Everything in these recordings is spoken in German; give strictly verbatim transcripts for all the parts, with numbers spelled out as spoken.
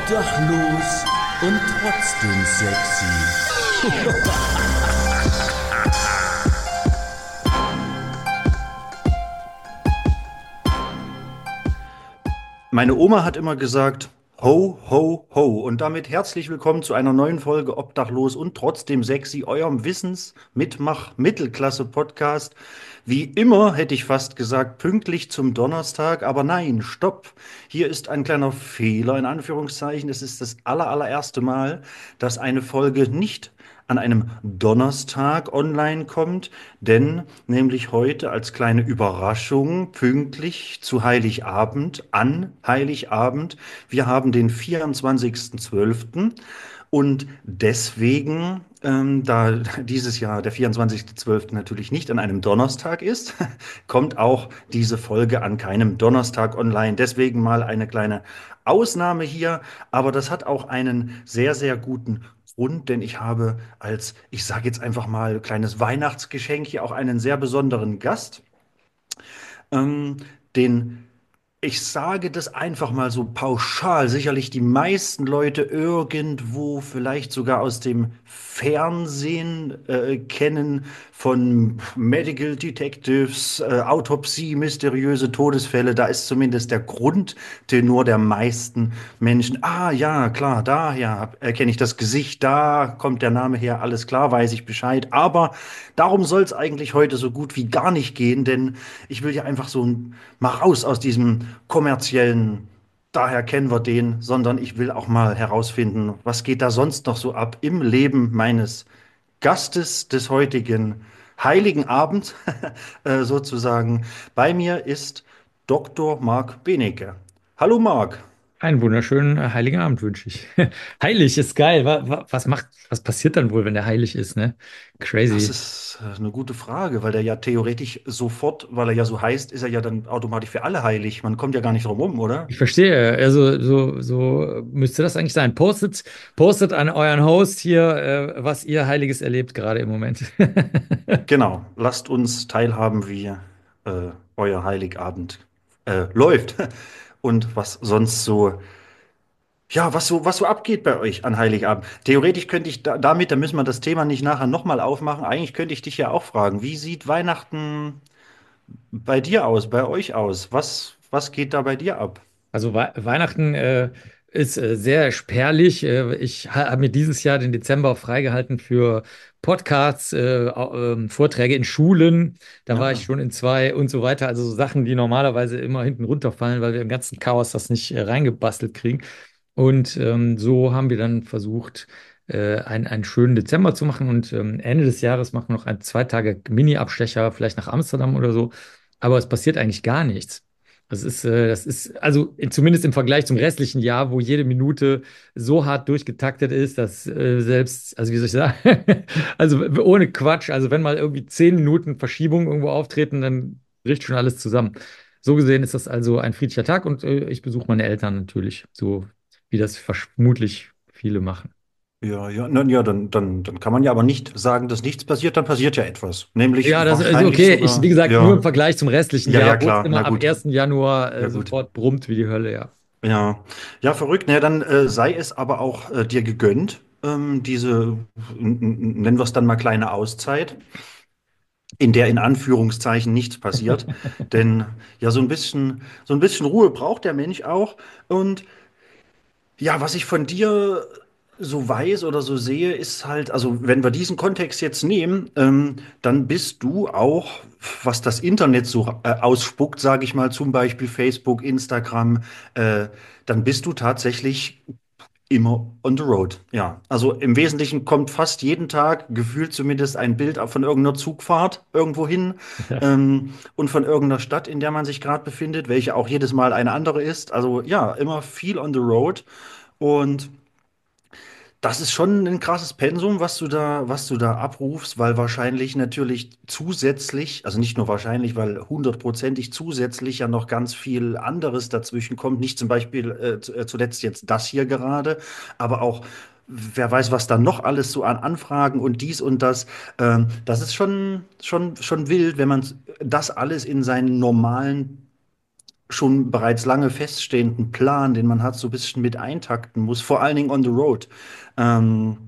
Obdachlos und trotzdem sexy. Meine Oma hat immer gesagt, ho, ho, ho. Und damit herzlich willkommen zu einer neuen Folge Obdachlos und trotzdem sexy, eurem Wissens-Mitmach-Mittelklasse-Podcast. Wie immer hätte ich fast gesagt, pünktlich zum Donnerstag, aber nein, stopp. Hier ist ein kleiner Fehler, in Anführungszeichen. Es ist das aller, allererste Mal, dass eine Folge nicht an einem Donnerstag online kommt, denn nämlich heute als kleine Überraschung pünktlich zu Heiligabend, an Heiligabend. Wir haben den vierundzwanzigsten zwölften und deswegen, ähm, da dieses Jahr der vierundzwanzigste zwölfte natürlich nicht an einem Donnerstag ist, kommt auch diese Folge an keinem Donnerstag online. Deswegen mal eine kleine Ausnahme hier, aber das hat auch einen sehr, sehr guten Grund, denn ich habe als, ich sage jetzt einfach mal, kleines Weihnachtsgeschenk hier auch einen sehr besonderen Gast, ähm, den ich sage das einfach mal so pauschal. Sicherlich die meisten Leute irgendwo, vielleicht sogar aus dem Fernsehen äh, kennen, von Medical Detectives, äh, Autopsie, mysteriöse Todesfälle. Da ist zumindest der Grundtenor der meisten Menschen. Ah ja, klar, daher erkenne ich das Gesicht, da kommt der Name her, alles klar, weiß ich Bescheid. Aber darum soll es eigentlich heute so gut wie gar nicht gehen, denn ich will ja einfach so mal raus aus diesem kommerziellen, daher kennen wir den, sondern ich will auch mal herausfinden, was geht da sonst noch so ab im Leben meines Gastes des heutigen Heiligen Abend, äh, sozusagen. Bei mir ist Doktor Marc Benecke. Hallo Marc. Einen wunderschönen äh, heiligen Abend wünsche ich. Heilig ist geil. Wa- wa- Was macht, was passiert dann wohl, wenn der heilig ist, ne? Das Crazy. ist äh, eine gute Frage, weil der ja theoretisch sofort, weil er ja so heißt, ist er ja dann automatisch für alle heilig. Man kommt ja gar nicht drum rum, oder? Ich verstehe. Also, so, so müsste das eigentlich sein. Postet, postet an euren Host hier, äh, was ihr Heiliges erlebt gerade im Moment. Genau, lasst uns teilhaben, wie äh, euer Heiligabend äh, läuft und was sonst so, ja, was so, was so abgeht bei euch an Heiligabend. Theoretisch könnte ich da, damit, da müssen wir das Thema nicht nachher nochmal aufmachen. Eigentlich könnte ich dich ja auch fragen, wie sieht Weihnachten bei dir aus, bei euch aus? Was, was geht da bei dir ab? Also Wei- Weihnachten äh, ist äh, sehr spärlich. Äh, ich ha- habe mir dieses Jahr den Dezember freigehalten für Podcasts, äh, au- ähm, Vorträge in Schulen. Da war ich Ja. schon in zwei und so weiter. Also so Sachen, die normalerweise immer hinten runterfallen, weil wir im ganzen Chaos das nicht äh, reingebastelt kriegen. Und ähm, so haben wir dann versucht, äh, einen, einen schönen Dezember zu machen. Und ähm, Ende des Jahres machen wir noch ein zwei Tage Mini-Abstecher, vielleicht nach Amsterdam oder so. Aber es passiert eigentlich gar nichts. Das ist, äh, das ist, also in- zumindest im Vergleich zum restlichen Jahr, wo jede Minute so hart durchgetaktet ist, dass äh, selbst, also wie soll ich sagen, also w- ohne Quatsch, also wenn mal irgendwie zehn Minuten Verschiebung irgendwo auftreten, dann bricht schon alles zusammen. So gesehen ist das also ein friedlicher Tag und äh, ich besuche meine Eltern natürlich, so wie das vermutlich viele machen. Ja, ja, na, ja, dann, dann, dann kann man ja aber nicht sagen, dass nichts passiert, dann passiert ja etwas. Nämlich Ja, das ist wahrscheinlich okay. Ich, wie sogar, gesagt, nur im ja, Vergleich zum restlichen ja, ja, Jahr, wo es klar, na immer am gut, ersten Januar ja äh, gut. sofort brummt wie die Hölle, ja. Ja, ja, verrückt. Naja, dann äh, sei es aber auch äh, dir gegönnt, ähm, diese, n- n- nennen wir es dann mal kleine Auszeit, in der in Anführungszeichen nichts passiert. Denn ja, so ein bisschen, so ein bisschen Ruhe braucht der Mensch auch. Und ja, was ich von dir so weiß oder so sehe, ist halt, also wenn wir diesen Kontext jetzt nehmen, ähm, dann bist du auch, was das Internet so äh, ausspuckt, sage ich mal, zum Beispiel Facebook, Instagram, äh, dann bist du tatsächlich immer on the road. Ja, also im Wesentlichen kommt fast jeden Tag gefühlt zumindest ein Bild von irgendeiner Zugfahrt irgendwo hin ähm, und von irgendeiner Stadt, in der man sich gerade befindet, welche auch jedes Mal eine andere ist. Also ja, immer viel on the road. Und das ist schon ein krasses Pensum, was du da, was du da abrufst, weil wahrscheinlich natürlich zusätzlich, also nicht nur wahrscheinlich, weil hundertprozentig zusätzlich ja noch ganz viel anderes dazwischen kommt. Nicht zum Beispiel äh, zu- äh, zuletzt jetzt das hier gerade, aber auch wer weiß, was da noch alles so an Anfragen und dies und das. Ähm, das ist schon, schon, schon wild, wenn man das alles in seinen normalen schon bereits lange feststehenden Plan, den man hat, so ein bisschen mit eintakten muss, vor allen Dingen on the road. Ähm,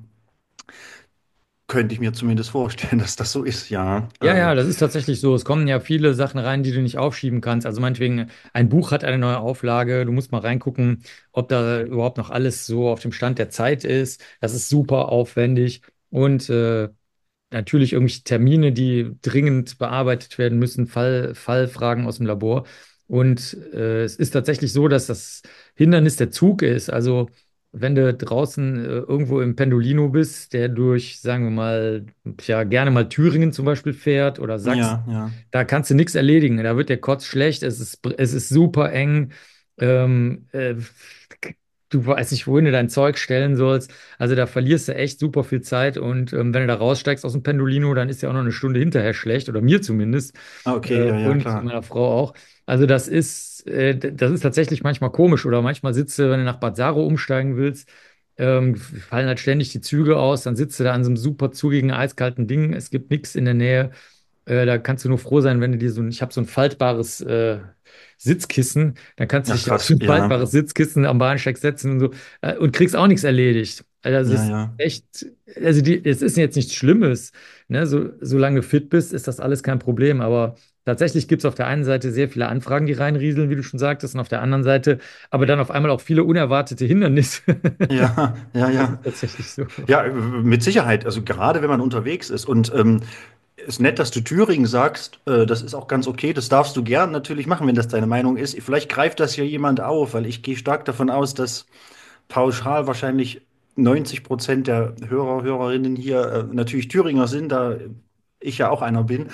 Könnte ich mir zumindest vorstellen, dass das so ist, ja. Ja, Äh, ja, das ist tatsächlich so. Es kommen ja viele Sachen rein, die du nicht aufschieben kannst. Also meinetwegen, ein Buch hat eine neue Auflage. Du musst mal reingucken, ob da überhaupt noch alles so auf dem Stand der Zeit ist. Das ist super aufwendig. Und äh, natürlich irgendwelche Termine, die dringend bearbeitet werden müssen, Fall, Fallfragen aus dem Labor. Und äh, es ist tatsächlich so, dass das Hindernis der Zug ist. Also wenn du draußen äh, irgendwo im Pendolino bist, der durch, sagen wir mal, ja, gerne mal Thüringen zum Beispiel fährt oder Sachsen, ja, ja. da kannst du nichts erledigen. Da wird der Kotz schlecht, es ist, es ist super eng. Ähm, äh, Du weißt nicht, wohin du dein Zeug stellen sollst. Also da verlierst du echt super viel Zeit und ähm, wenn du da raussteigst aus dem Pendolino, dann ist ja auch noch eine Stunde hinterher schlecht oder mir zumindest Ah, äh, okay, ja, ja, und klar. meiner Frau auch. Also das ist, äh, d- das ist tatsächlich manchmal komisch oder manchmal sitzt du, wenn du nach Bad Saro umsteigen willst, ähm, fallen halt ständig die Züge aus, dann sitzt du da an so einem super zugigen, eiskalten Ding, es gibt nichts in der Nähe. Äh, da kannst du nur froh sein, wenn du dir so ein, ich habe so ein faltbares äh, Sitzkissen, dann kannst du Ach dich auf so krass, ein ja. faltbares Sitzkissen am Bahnsteig setzen und so äh, und kriegst auch nichts erledigt. Also Ja, das ist ja. echt, also die, es ist jetzt nichts Schlimmes, ne? So, solange du fit bist, ist das alles kein Problem. Aber tatsächlich gibt es auf der einen Seite sehr viele Anfragen, die reinrieseln, wie du schon sagtest, und auf der anderen Seite aber dann auf einmal auch viele unerwartete Hindernisse. Ja, ja, Das ja. ist tatsächlich so. Ja, äh, mit Sicherheit. Also gerade wenn man unterwegs ist. Und ähm, ist nett, dass du Thüringen sagst. Äh, das ist auch ganz okay. Das darfst du gern natürlich machen, wenn das deine Meinung ist. Vielleicht greift das ja jemand auf, weil ich gehe stark davon aus, dass pauschal wahrscheinlich neunzig Prozent der Hörer, Hörerinnen hier äh, natürlich Thüringer sind, da ich ja auch einer bin.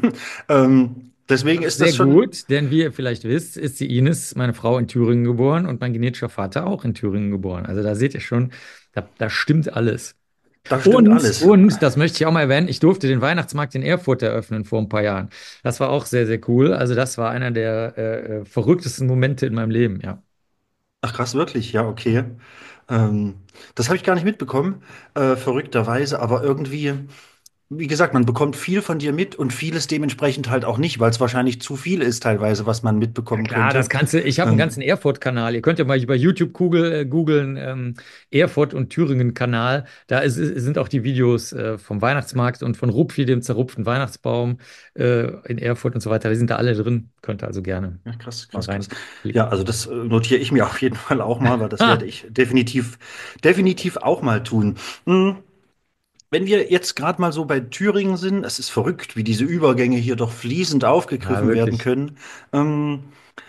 Ähm, deswegen Das ist ist sehr das schon. gut, denn wie ihr vielleicht wisst, ist die Ines, meine Frau, in Thüringen geboren und mein genetischer Vater auch in Thüringen geboren. Also da seht ihr schon, da, da stimmt alles. Da stimmt Und, alles. und, das möchte ich auch mal erwähnen, ich durfte den Weihnachtsmarkt in Erfurt eröffnen vor ein paar Jahren. Das war auch sehr, sehr cool. Also das war einer der äh, äh, verrücktesten Momente in meinem Leben, ja. Ach krass, wirklich? Ja, okay. Ähm, Das habe ich gar nicht mitbekommen, äh, verrückterweise, aber irgendwie, wie gesagt, man bekommt viel von dir mit und vieles dementsprechend halt auch nicht, weil es wahrscheinlich zu viel ist teilweise, was man Ja mitbekommen klar, das könnte. kannst du. Ich habe einen Ähm, ganzen Erfurt-Kanal. Ihr könnt ja mal bei YouTube Google, äh, googeln, ähm, Erfurt und Thüringen-Kanal. Da ist, sind auch die Videos äh, vom Weihnachtsmarkt und von Rupfi, dem zerrupften Weihnachtsbaum äh, in Erfurt und so weiter. Die sind da alle drin. Könnt ihr also gerne ja, krass, mal krass, krass. Ja, reinklicken. also das äh, notiere ich mir auf jeden Fall auch mal, weil das werde Ah, ich definitiv, definitiv auch mal tun. Hm. Wenn wir jetzt gerade mal so bei Thüringen sind, es ist verrückt, wie diese Übergänge hier doch fließend ja, aufgegriffen werden wirklich. können. Ähm,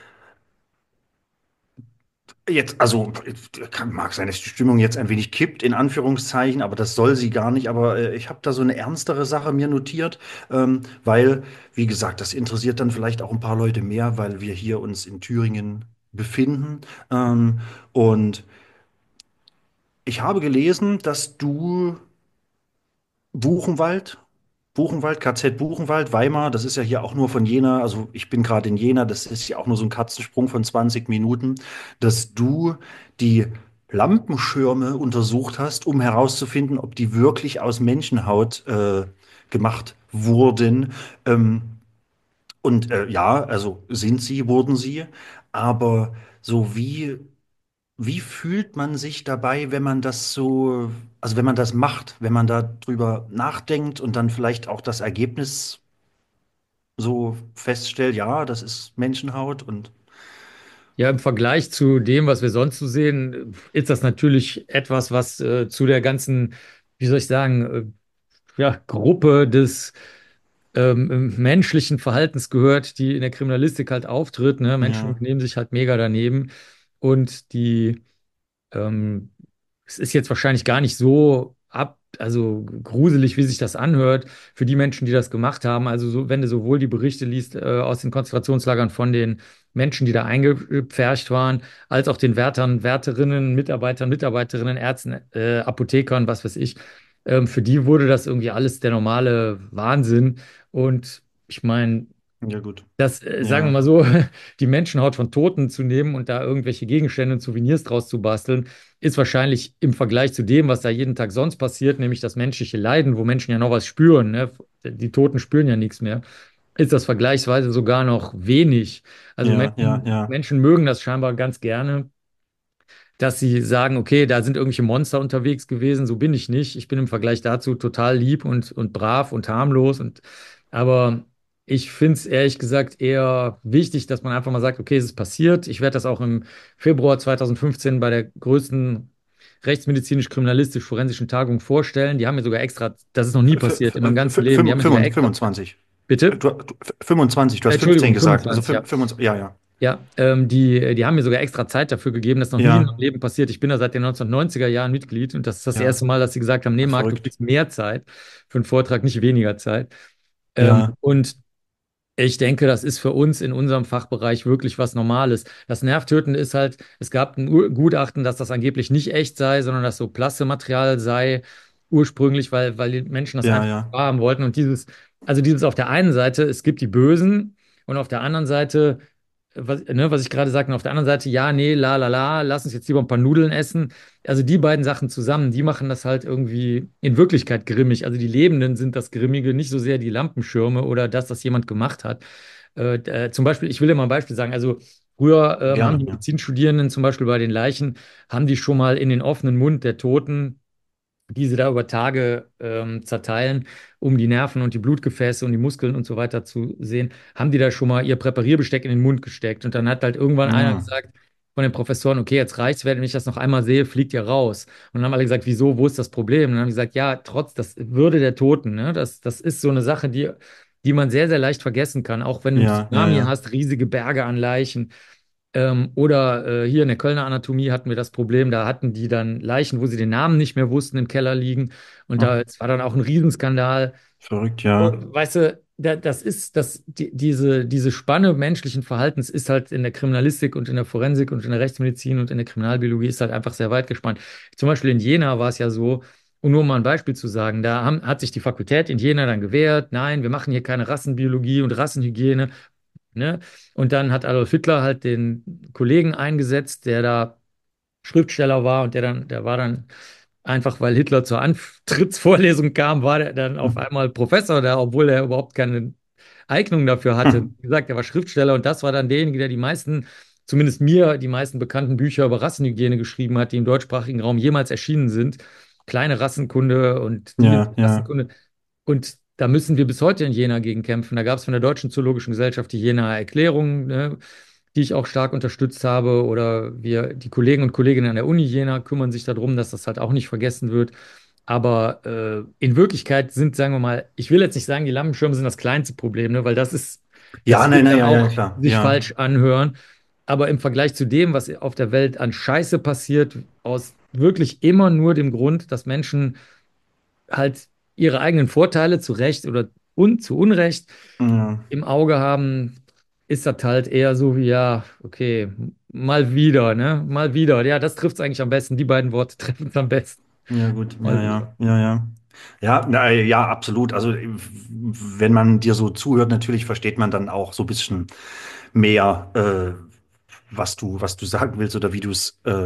Jetzt, also kann, mag sein, dass die Stimmung jetzt ein wenig kippt, in Anführungszeichen, aber das soll sie gar nicht. Aber äh, ich habe da so eine ernstere Sache mir notiert, ähm, weil, wie gesagt, das interessiert dann vielleicht auch ein paar Leute mehr, weil wir hier uns in Thüringen befinden. Ähm, und ich habe gelesen, dass du Buchenwald, Buchenwald, K Z Buchenwald, Weimar, das ist ja hier auch nur von Jena, also ich bin gerade in Jena, das ist ja auch nur so ein Katzensprung von zwanzig Minuten, dass du die Lampenschirme untersucht hast, um herauszufinden, ob die wirklich aus Menschenhaut äh, gemacht wurden. Ähm, und äh, ja, also sind sie, wurden sie, aber so wie wie fühlt man sich dabei, wenn man das so, also wenn man das macht, wenn man da drüber nachdenkt und dann vielleicht auch das Ergebnis so feststellt, ja, das ist Menschenhaut und Ja, im Vergleich zu dem, was wir sonst so sehen, ist das natürlich etwas, was äh, zu der ganzen, wie soll ich sagen, äh, ja, Gruppe des ähm, menschlichen Verhaltens gehört, die in der Kriminalistik halt auftritt. Ne? Menschen ja, benehmen sich halt mega daneben. Und die, ähm, es ist jetzt wahrscheinlich gar nicht so ab, also gruselig, wie sich das anhört, für die Menschen, die das gemacht haben. Also so, wenn du sowohl die Berichte liest äh, aus den Konzentrationslagern von den Menschen, die da eingepfercht waren, als auch den Wärtern, Wärterinnen, Mitarbeitern, Mitarbeiterinnen, Ärzten, äh, Apothekern, was weiß ich, ähm, für die wurde das irgendwie alles der normale Wahnsinn. Und ich meine, ja gut, das, äh, sagen wir ja, mal so, die Menschenhaut von Toten zu nehmen und da irgendwelche Gegenstände und Souvenirs draus zu basteln, ist wahrscheinlich im Vergleich zu dem, was da jeden Tag sonst passiert, nämlich das menschliche Leiden, wo Menschen ja noch was spüren, ne? Die Toten spüren ja nichts mehr. ist das vergleichsweise sogar noch wenig. Also Ja, ja, Menschen, ja. Menschen mögen das scheinbar ganz gerne, dass sie sagen, okay, da sind irgendwelche Monster unterwegs gewesen, so bin ich nicht. Ich bin im Vergleich dazu total lieb und, und brav und harmlos. Und, aber ich finde es ehrlich gesagt eher wichtig, dass man einfach mal sagt, okay, es ist passiert. Ich werde das auch im Februar zwanzig fünfzehn bei der größten rechtsmedizinisch-kriminalistisch-forensischen Tagung vorstellen. Die haben mir sogar extra, das ist noch nie F- passiert f- in meinem f- ganzen f- Leben, die haben mir sogar fünf- extra, fünfundzwanzig. bitte? Du, du, fünfundzwanzig, du Äh, hast fünfzehn Entschuldigung, gesagt. Also fünfundzwanzig, ja. fünf- fünfundzwanzig, ja, ja. Ja, ähm, die, die haben mir sogar extra Zeit dafür gegeben. Das ist noch nie in meinem Ja, Leben passiert. Ich bin da seit den neunzehnhundertneunziger Jahren Mitglied und das ist das ja. erste Mal, dass sie gesagt haben, nee, Marc, du Verrückt. kriegst mehr Zeit für einen Vortrag, nicht weniger Zeit. Ähm, Ja, und ich denke, das ist für uns in unserem Fachbereich wirklich was Normales. Das Nervtötende ist halt, es gab ein Ur- Gutachten, dass das angeblich nicht echt sei, sondern dass so Plastikmaterial sei ursprünglich, weil, weil die Menschen das ja, einfach ja. haben wollten. Und dieses, also dieses auf der einen Seite, es gibt die Bösen und auf der anderen Seite, was, ne, was ich gerade sagte, und auf der anderen Seite, ja, nee, la la la, lass uns jetzt lieber ein paar Nudeln essen. Also die beiden Sachen zusammen, die machen das halt irgendwie in Wirklichkeit grimmig. Also die Lebenden sind das Grimmige, nicht so sehr die Lampenschirme oder das, was jemand gemacht hat. Äh, äh, zum Beispiel, ich will dir mal ein Beispiel sagen, also früher ähm, haben Gerne, die ja. Medizinstudierenden zum Beispiel bei den Leichen, haben die schon mal in den offenen Mund der Toten, die sie da über Tage ähm, zerteilen, um die Nerven und die Blutgefäße und die Muskeln und so weiter zu sehen, haben die da schon mal ihr Präparierbesteck in den Mund gesteckt. Und dann hat halt irgendwann einer Ja, gesagt von den Professoren, okay, jetzt reicht's, wenn ich das noch einmal sehe, fliegt ihr raus. Und dann haben alle gesagt, wieso, wo ist das Problem? Und dann haben die gesagt, ja, trotz das Würde der Toten, ne? Das, das ist so eine Sache, die, die man sehr, sehr leicht vergessen kann. Auch wenn du einen ja, ja, Tsunami ja. hast, riesige Berge an Leichen. Ähm, oder äh, hier in der Kölner Anatomie hatten wir das Problem, da hatten die dann Leichen, wo sie den Namen nicht mehr wussten, im Keller liegen. Und da, Hm. es war dann auch ein Riesenskandal. Verrückt, Oh, ja. weißt du, da, das ist, das, die, diese, diese Spanne menschlichen Verhaltens ist halt in der Kriminalistik und in der Forensik und in der Rechtsmedizin und in der Kriminalbiologie ist halt einfach sehr weit gespannt. Zum Beispiel in Jena war es ja so, um nur mal ein Beispiel zu sagen, da haben, hat sich die Fakultät in Jena dann gewehrt, nein, wir machen hier keine Rassenbiologie und Rassenhygiene. Ne? Und dann hat Adolf Hitler halt den Kollegen eingesetzt, der da Schriftsteller war und der dann, der war dann einfach, weil Hitler zur Antrittsvorlesung kam, war der dann auf Hm. einmal Professor da, obwohl er überhaupt keine Eignung dafür hatte. Hm. Wie gesagt, er war Schriftsteller und das war dann derjenige, der die meisten, zumindest mir, die meisten bekannten Bücher über Rassenhygiene geschrieben hat, die im deutschsprachigen Raum jemals erschienen sind. Kleine Rassenkunde und die Ja, ja. Rassenkunde. Und da müssen wir bis heute in Jena gegen kämpfen. Da gab es von der Deutschen Zoologischen Gesellschaft die Jenaer Erklärung, ne, die ich auch stark unterstützt habe. Oder wir, die Kollegen und Kolleginnen an der Uni Jena kümmern sich darum, dass das halt auch nicht vergessen wird. Aber äh, in Wirklichkeit sind, sagen wir mal, ich will jetzt nicht sagen, die Lampenschirme sind das kleinste Problem, ne, weil das ist, Ja, das nein, wird nein, dann ja, ja, auch klar. sich Ja. falsch anhören. Aber im Vergleich zu dem, was auf der Welt an Scheiße passiert, aus wirklich immer nur dem Grund, dass Menschen halt ihre eigenen Vorteile zu Recht oder un zu Unrecht Ja, im Auge haben, ist das halt eher so wie, ja, okay, mal wieder, ne? Mal wieder. Ja, das trifft es eigentlich am besten. Die beiden Worte treffen es am besten. ja, gut. Ja, Mal wieder. ja, ja, ja. Ja, na, ja, absolut. Also, äh, wenn man dir so zuhört, natürlich versteht man dann auch so ein bisschen mehr, äh, was du, was du sagen willst oder wie du es, äh,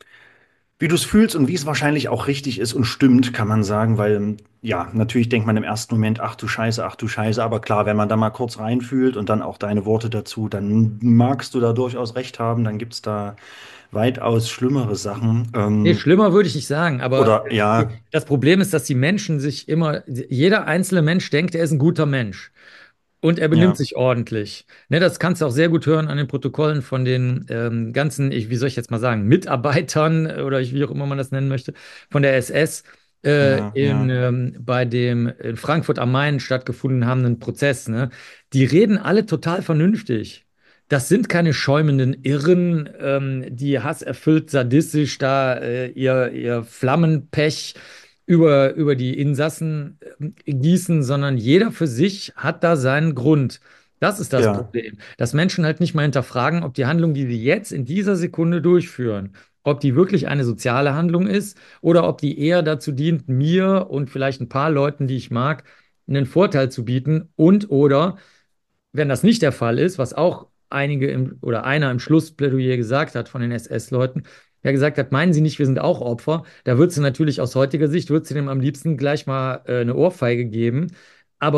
wie du es fühlst und wie es wahrscheinlich auch richtig ist und stimmt, kann man sagen, weil, ähm, ja, natürlich denkt man im ersten Moment, ach du Scheiße, ach du Scheiße, aber klar, wenn man da mal kurz reinfühlt und dann auch deine Worte dazu, dann magst du da durchaus recht haben, dann gibt's da weitaus schlimmere Sachen. Nee, Ähm, schlimmer würde ich nicht sagen, aber oder ja, das Problem ist, dass die Menschen sich immer, jeder einzelne Mensch denkt, er ist ein guter Mensch. Und er benimmt ja, sich ordentlich. Ne, das kannst du auch sehr gut hören an den Protokollen von den ähm, ganzen, ich, wie soll ich jetzt mal sagen, Mitarbeitern äh, oder ich, wie auch immer man das nennen möchte, von der S S äh, ja, in, ja, ähm, bei dem in Frankfurt am Main stattgefunden habenden Prozess. Ne? Die reden alle total vernünftig. Das sind keine schäumenden Irren, ähm, die hasserfüllt sadistisch da äh, ihr, ihr Flammenpech über, über die Insassen äh, gießen, sondern jeder für sich hat da seinen Grund. Das ist das ja, Problem, dass Menschen halt nicht mal hinterfragen, ob die Handlung, die sie jetzt in dieser Sekunde durchführen, ob die wirklich eine soziale Handlung ist oder ob die eher dazu dient, mir und vielleicht ein paar Leuten, die ich mag, einen Vorteil zu bieten und oder wenn das nicht der Fall ist, was auch einige im, oder einer im Schlussplädoyer gesagt hat von den S S-Leuten, der gesagt hat, meinen Sie nicht, wir sind auch Opfer, da wird sie natürlich aus heutiger Sicht, wird sie dem am liebsten gleich mal äh, eine Ohrfeige geben. Aber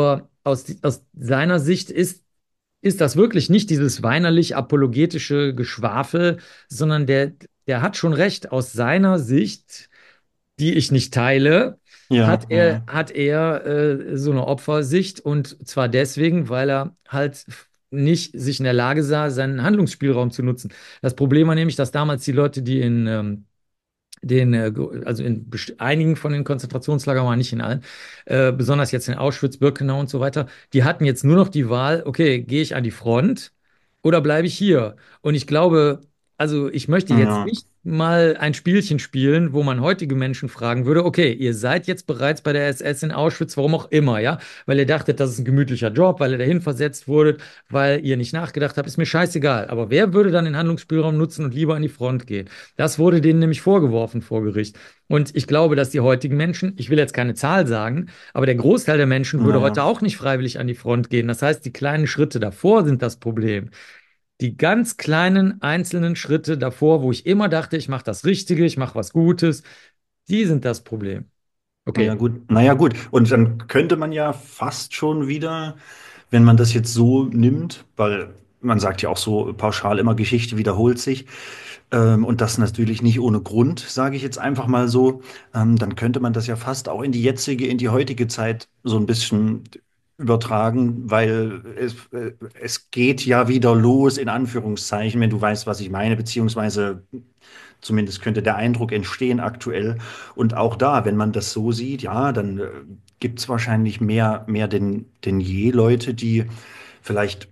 aus, aus seiner Sicht ist, ist das wirklich nicht dieses weinerlich-apologetische Geschwafel, sondern der, der hat schon recht. Aus seiner Sicht, die ich nicht teile, hat Ja, er, ja, hat er äh, so eine Opfersicht, und zwar deswegen, weil er halt nicht sich in der Lage sah, seinen Handlungsspielraum zu nutzen. Das Problem war nämlich, dass damals die Leute, die in ähm, den, äh, also in best- einigen von den Konzentrationslagern, war nicht in allen, äh, besonders jetzt in Auschwitz, Birkenau und so weiter, die hatten jetzt nur noch die Wahl, okay, gehe ich an die Front oder bleibe ich hier? Und ich glaube, also ich möchte jetzt ja. nicht mal ein Spielchen spielen, wo man heutige Menschen fragen würde, okay, ihr seid jetzt bereits bei der S S in Auschwitz, warum auch immer, ja, weil ihr dachtet, das ist ein gemütlicher Job, weil ihr dahin versetzt wurdet, weil ihr nicht nachgedacht habt, ist mir scheißegal. Aber wer würde dann den Handlungsspielraum nutzen und lieber an die Front gehen? Das wurde denen nämlich vorgeworfen vor Gericht. Und ich glaube, dass die heutigen Menschen, ich will jetzt keine Zahl sagen, aber der Großteil der Menschen würde Naja. heute auch nicht freiwillig an die Front gehen. Das heißt, die kleinen Schritte davor sind das Problem. Die ganz kleinen einzelnen Schritte davor, wo ich immer dachte, ich mache das Richtige, ich mache was Gutes, die sind das Problem. Naja, Okay. gut. Naja, gut. Und dann könnte man ja fast schon wieder, wenn man das jetzt so nimmt, weil man sagt ja auch so pauschal immer, Geschichte wiederholt sich, ähm, und das natürlich nicht ohne Grund, sage ich jetzt einfach mal so, ähm, dann könnte man das ja fast auch in die jetzige, in die heutige Zeit so ein bisschen übertragen, weil es, äh, es geht ja wieder los, in Anführungszeichen, wenn du weißt, was ich meine, beziehungsweise zumindest könnte der Eindruck entstehen aktuell. Und auch da, wenn man das so sieht, ja, dann äh, gibt es wahrscheinlich mehr, mehr denn, denn je Leute, die vielleicht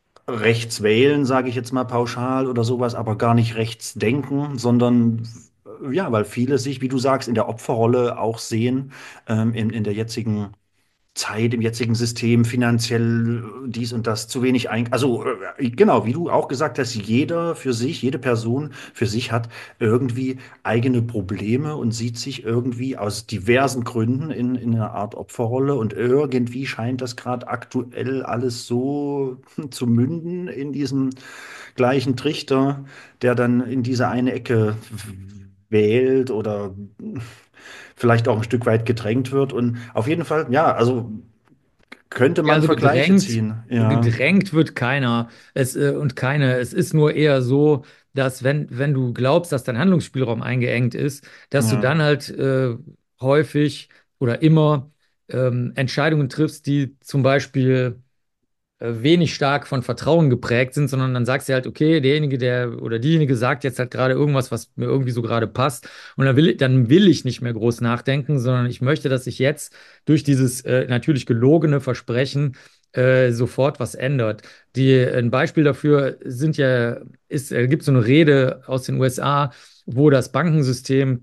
rechts wählen, sage ich jetzt mal pauschal oder sowas, aber gar nicht rechts denken, sondern äh, ja, weil viele sich, wie du sagst, in der Opferrolle auch sehen, ähm, in, in der jetzigen Zeit, im jetzigen System, finanziell äh, dies und das zu wenig ein. Also äh, genau, wie du auch gesagt hast, jeder für sich, jede Person für sich hat irgendwie eigene Probleme und sieht sich irgendwie aus diversen Gründen in, in einer Art Opferrolle, und irgendwie scheint das gerade aktuell alles so zu münden in diesem gleichen Trichter, der dann in diese eine Ecke wählt oder vielleicht auch ein Stück weit gedrängt wird. Und auf jeden Fall, ja, also könnte Ja, man also Vergleiche gedrängt, ziehen. Ja, gedrängt wird keiner. Es, äh, und keine. Es ist nur eher so, dass wenn, wenn du glaubst, dass dein Handlungsspielraum eingeengt ist, dass du ja, dann halt äh, häufig oder immer ähm, Entscheidungen triffst, die zum Beispiel äh, wenig stark von Vertrauen geprägt sind, sondern dann sagst du halt, okay, derjenige, der oder diejenige sagt jetzt halt gerade irgendwas, was mir irgendwie so gerade passt, und dann will, dann will ich nicht mehr groß nachdenken, sondern ich möchte, dass sich jetzt durch dieses äh, natürlich gelogene Versprechen äh, sofort was ändert. Die, ein Beispiel dafür sind ja, ist, äh, gibt so eine Rede aus den U S A, wo das Bankensystem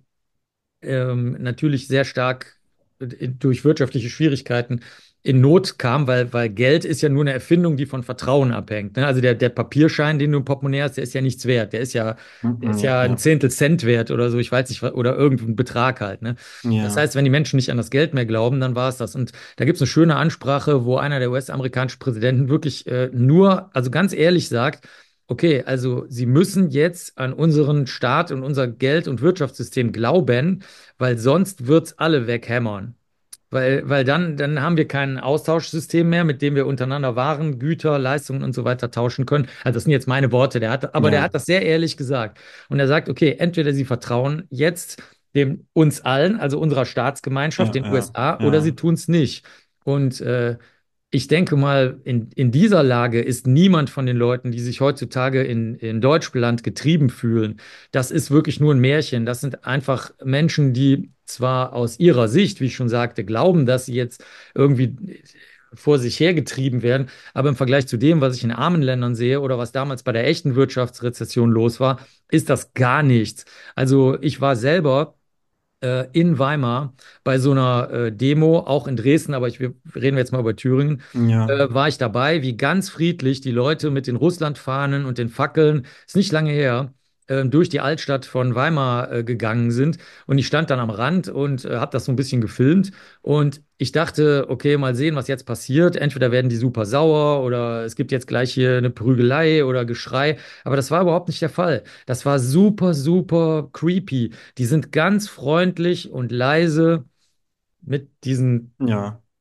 ähm, natürlich sehr stark äh, durch wirtschaftliche Schwierigkeiten in Not kam, weil, weil Geld ist ja nur eine Erfindung, die von Vertrauen abhängt. Ne? Also der, der Papierschein, den du im Portemonnaie hast, der ist ja nichts wert. Der ist ja, der ist ja, ja ein ja, Zehntel Cent wert oder so, ich weiß nicht, oder irgendein Betrag halt. Ne? Das ja, heißt, wenn die Menschen nicht an das Geld mehr glauben, dann war es das. Und da gibt es eine schöne Ansprache, wo einer der U S-amerikanischen Präsidenten wirklich äh, nur, also ganz ehrlich sagt, okay, also Sie müssen jetzt an unseren Staat und unser Geld- und Wirtschaftssystem glauben, weil sonst wird's alle weghämmern. Weil, weil dann, dann haben wir kein Austauschsystem mehr, mit dem wir untereinander Waren, Güter, Leistungen und so weiter tauschen können. Also das sind jetzt meine Worte, der hat, aber der ja, hat das sehr ehrlich gesagt. Und er sagt, okay, entweder Sie vertrauen jetzt dem uns allen, also unserer Staatsgemeinschaft, ja, den ja, U S A, oder Sie ja, tun es nicht. Und äh, ich denke mal, in, in dieser Lage ist niemand von den Leuten, die sich heutzutage in, in Deutschland getrieben fühlen. Das ist wirklich nur ein Märchen. Das sind einfach Menschen, die zwar aus ihrer Sicht, wie ich schon sagte, glauben, dass sie jetzt irgendwie vor sich hergetrieben werden, aber im Vergleich zu dem, was ich in armen Ländern sehe oder was damals bei der echten Wirtschaftsrezession los war, ist das gar nichts. Also ich war selber äh, in Weimar bei so einer äh, Demo, auch in Dresden, aber ich, wir reden jetzt mal über Thüringen, ja, äh, war ich dabei, wie ganz friedlich die Leute mit den Russlandfahnen und den Fackeln, ist nicht lange her, äh, durch die Altstadt von Weimar äh, gegangen sind. Und ich stand dann am Rand und äh, habe das so ein bisschen gefilmt. Und ich dachte, okay, mal sehen, was jetzt passiert. Entweder werden die super sauer oder es gibt jetzt gleich hier eine Prügelei oder Geschrei. Aber das war überhaupt nicht der Fall. Das war super, super creepy. Die sind ganz freundlich und leise mit diesen ja.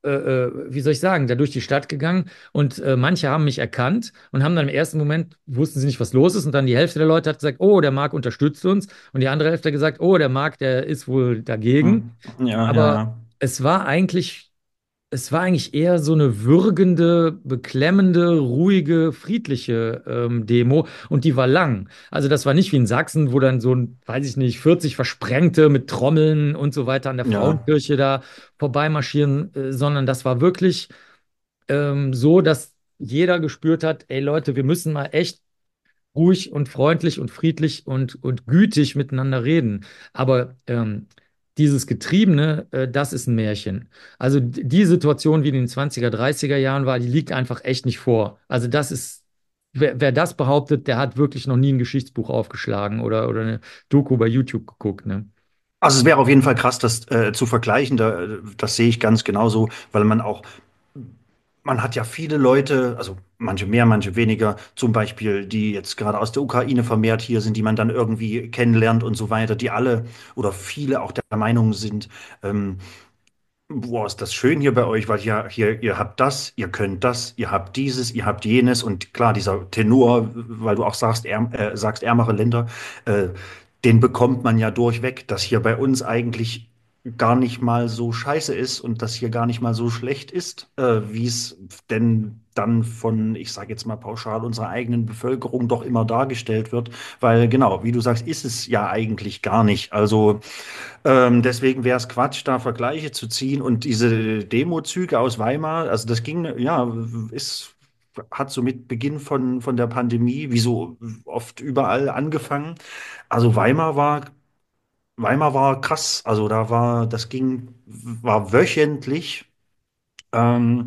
äh, äh, wie soll ich sagen, da durch die Stadt gegangen und äh, manche haben mich erkannt und haben dann im ersten Moment, wussten sie nicht, was los ist und dann die Hälfte der Leute hat gesagt, oh, der Marc unterstützt uns und die andere Hälfte hat gesagt, oh, der Marc, der ist wohl dagegen. Hm. Ja, ja, Aber ja. es war eigentlich es war eigentlich eher so eine würgende, beklemmende, ruhige, friedliche ähm, Demo und die war lang. Also das war nicht wie in Sachsen, wo dann so ein, weiß ich nicht, vierzig Versprengte mit Trommeln und so weiter an der Ja. Frauenkirche da vorbeimarschieren, äh, sondern das war wirklich ähm, so, dass jeder gespürt hat, ey Leute, wir müssen mal echt ruhig und freundlich und friedlich und, und gütig miteinander reden. Aber ähm, dieses Getriebene, äh, das ist ein Märchen. Also d- die Situation, wie in den zwanziger, dreißiger Jahren war, die liegt einfach echt nicht vor. Also das ist, wer, wer das behauptet, der hat wirklich noch nie ein Geschichtsbuch aufgeschlagen oder, oder eine Doku bei YouTube geguckt, ne? Also es wäre auf jeden Fall krass, das äh, zu vergleichen. Da, das sehe ich ganz genauso, weil man auch, man hat ja viele Leute, also manche mehr, manche weniger, zum Beispiel, die jetzt gerade aus der Ukraine vermehrt hier sind, die man dann irgendwie kennenlernt und so weiter, die alle oder viele auch der Meinung sind, ähm, boah, ist das schön hier bei euch, weil hier, hier, ihr habt das, ihr könnt das, ihr habt dieses, ihr habt jenes und klar, dieser Tenor, weil du auch sagst, ärm, äh, sagst ärmere Länder, äh, den bekommt man ja durchweg, dass hier bei uns eigentlich gar nicht mal so scheiße ist und dass hier gar nicht mal so schlecht ist, äh, wie es denn dann von, ich sage jetzt mal pauschal, unserer eigenen Bevölkerung doch immer dargestellt wird, weil genau, wie du sagst, ist es ja eigentlich gar nicht. Also ähm, deswegen wäre es Quatsch, da Vergleiche zu ziehen. Und diese Demozüge aus Weimar, also das ging, ja, ist, hat so mit Beginn von, von der Pandemie, wie so oft überall angefangen. Also Weimar war, Weimar war krass. Also da war, das ging, war wöchentlich. Ähm,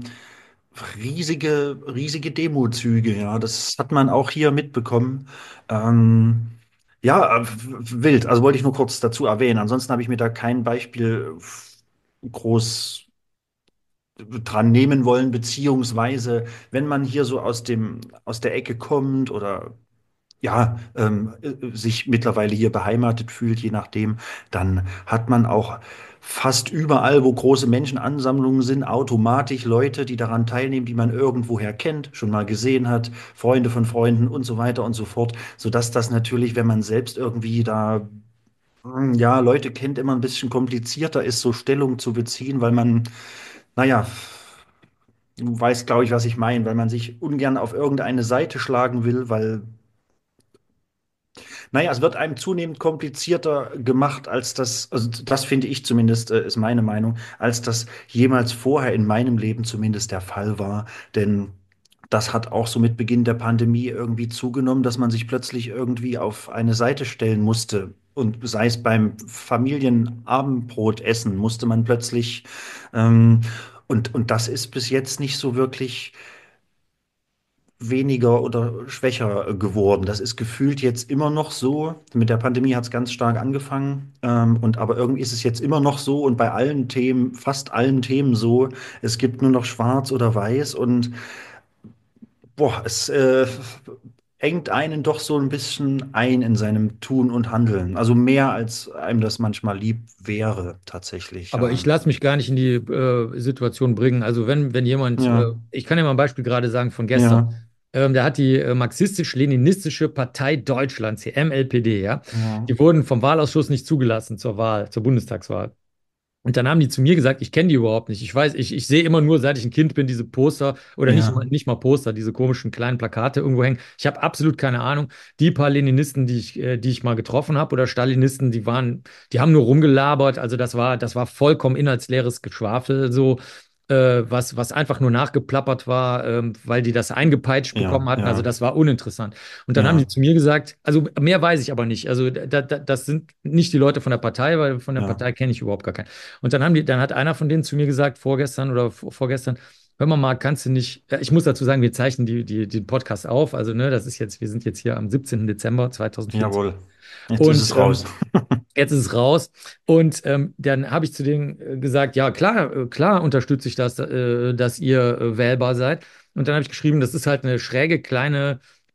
riesige, riesige Demozüge, ja, das hat man auch hier mitbekommen. Ähm, ja, äh, wild, also wollte ich nur kurz dazu erwähnen. Ansonsten habe ich mir da kein Beispiel groß dran nehmen wollen, beziehungsweise wenn man hier so aus dem, aus der Ecke kommt oder ja, ähm, äh, sich mittlerweile hier beheimatet fühlt, je nachdem, dann hat man auch fast überall, wo große Menschenansammlungen sind, automatisch Leute, die daran teilnehmen, die man irgendwoher kennt, schon mal gesehen hat, Freunde von Freunden und so weiter und so fort, sodass das natürlich, wenn man selbst irgendwie da, hm, ja, Leute kennt, immer ein bisschen komplizierter ist, so Stellung zu beziehen, weil man, naja, du weißt, glaube ich, was ich meine, weil man sich ungern auf irgendeine Seite schlagen will, weil naja, es wird einem zunehmend komplizierter gemacht, als das, also das finde ich zumindest, äh, ist meine Meinung, als das jemals vorher in meinem Leben zumindest der Fall war. Denn das hat auch so mit Beginn der Pandemie irgendwie zugenommen, dass man sich plötzlich irgendwie auf eine Seite stellen musste. Und sei es beim Familienabendbrotessen, musste man plötzlich, ähm, und, und das ist bis jetzt nicht so wirklich weniger oder schwächer geworden. Das ist gefühlt jetzt immer noch so. Mit der Pandemie hat es ganz stark angefangen. Ähm, und aber irgendwie ist es jetzt immer noch so und bei allen Themen, fast allen Themen so. Es gibt nur noch schwarz oder weiß und boah, es äh, engt einen doch so ein bisschen ein in seinem Tun und Handeln. Also mehr als einem das manchmal lieb wäre, tatsächlich, Aber ich ja. lasse mich gar nicht in die äh, Situation bringen. Also wenn, wenn jemand, äh, Ja, ich kann dir mal ein Beispiel gerade sagen von gestern. ja, Ähm, da hat die äh, Marxistisch-Leninistische Partei Deutschlands, die M L P D, ja, ja, die wurden vom Wahlausschuss nicht zugelassen zur Wahl, zur Bundestagswahl. Und dann haben die zu mir gesagt, ich kenne die überhaupt nicht. Ich weiß, ich, ich sehe immer nur, seit ich ein Kind bin, diese Poster oder nicht, ja, mal- nicht mal Poster, diese komischen kleinen Plakate irgendwo hängen. Ich habe absolut keine Ahnung. Die paar Leninisten, die ich, äh, die ich mal getroffen habe oder Stalinisten, die waren, die haben nur rumgelabert. Also das war, das war vollkommen inhaltsleeres Geschwafel, so äh, was, was einfach nur nachgeplappert war, ähm, weil die das eingepeitscht bekommen ja, hatten. Also ja, das war uninteressant. Und dann haben die ja, zu mir gesagt, also mehr weiß ich aber nicht. Also da, da, das sind nicht die Leute von der Partei, weil von der ja, Partei kenne ich überhaupt gar keinen. Und dann haben die, dann hat einer von denen zu mir gesagt, vorgestern oder vor, vorgestern, hör mal, mal, kannst du nicht, äh, ich muss dazu sagen, wir zeichnen die, die, den Podcast auf. Also, ne, das ist jetzt, wir sind jetzt hier am siebzehnten Dezember zweitausendvierundzwanzig. jawohl. Jetzt ist Und es ähm, raus. jetzt ist es raus. Und ähm, dann habe ich zu denen äh, gesagt, ja, klar, äh, klar unterstütze ich das, äh, dass ihr äh, wählbar seid. Und dann habe ich geschrieben, das ist halt eine schräge kleine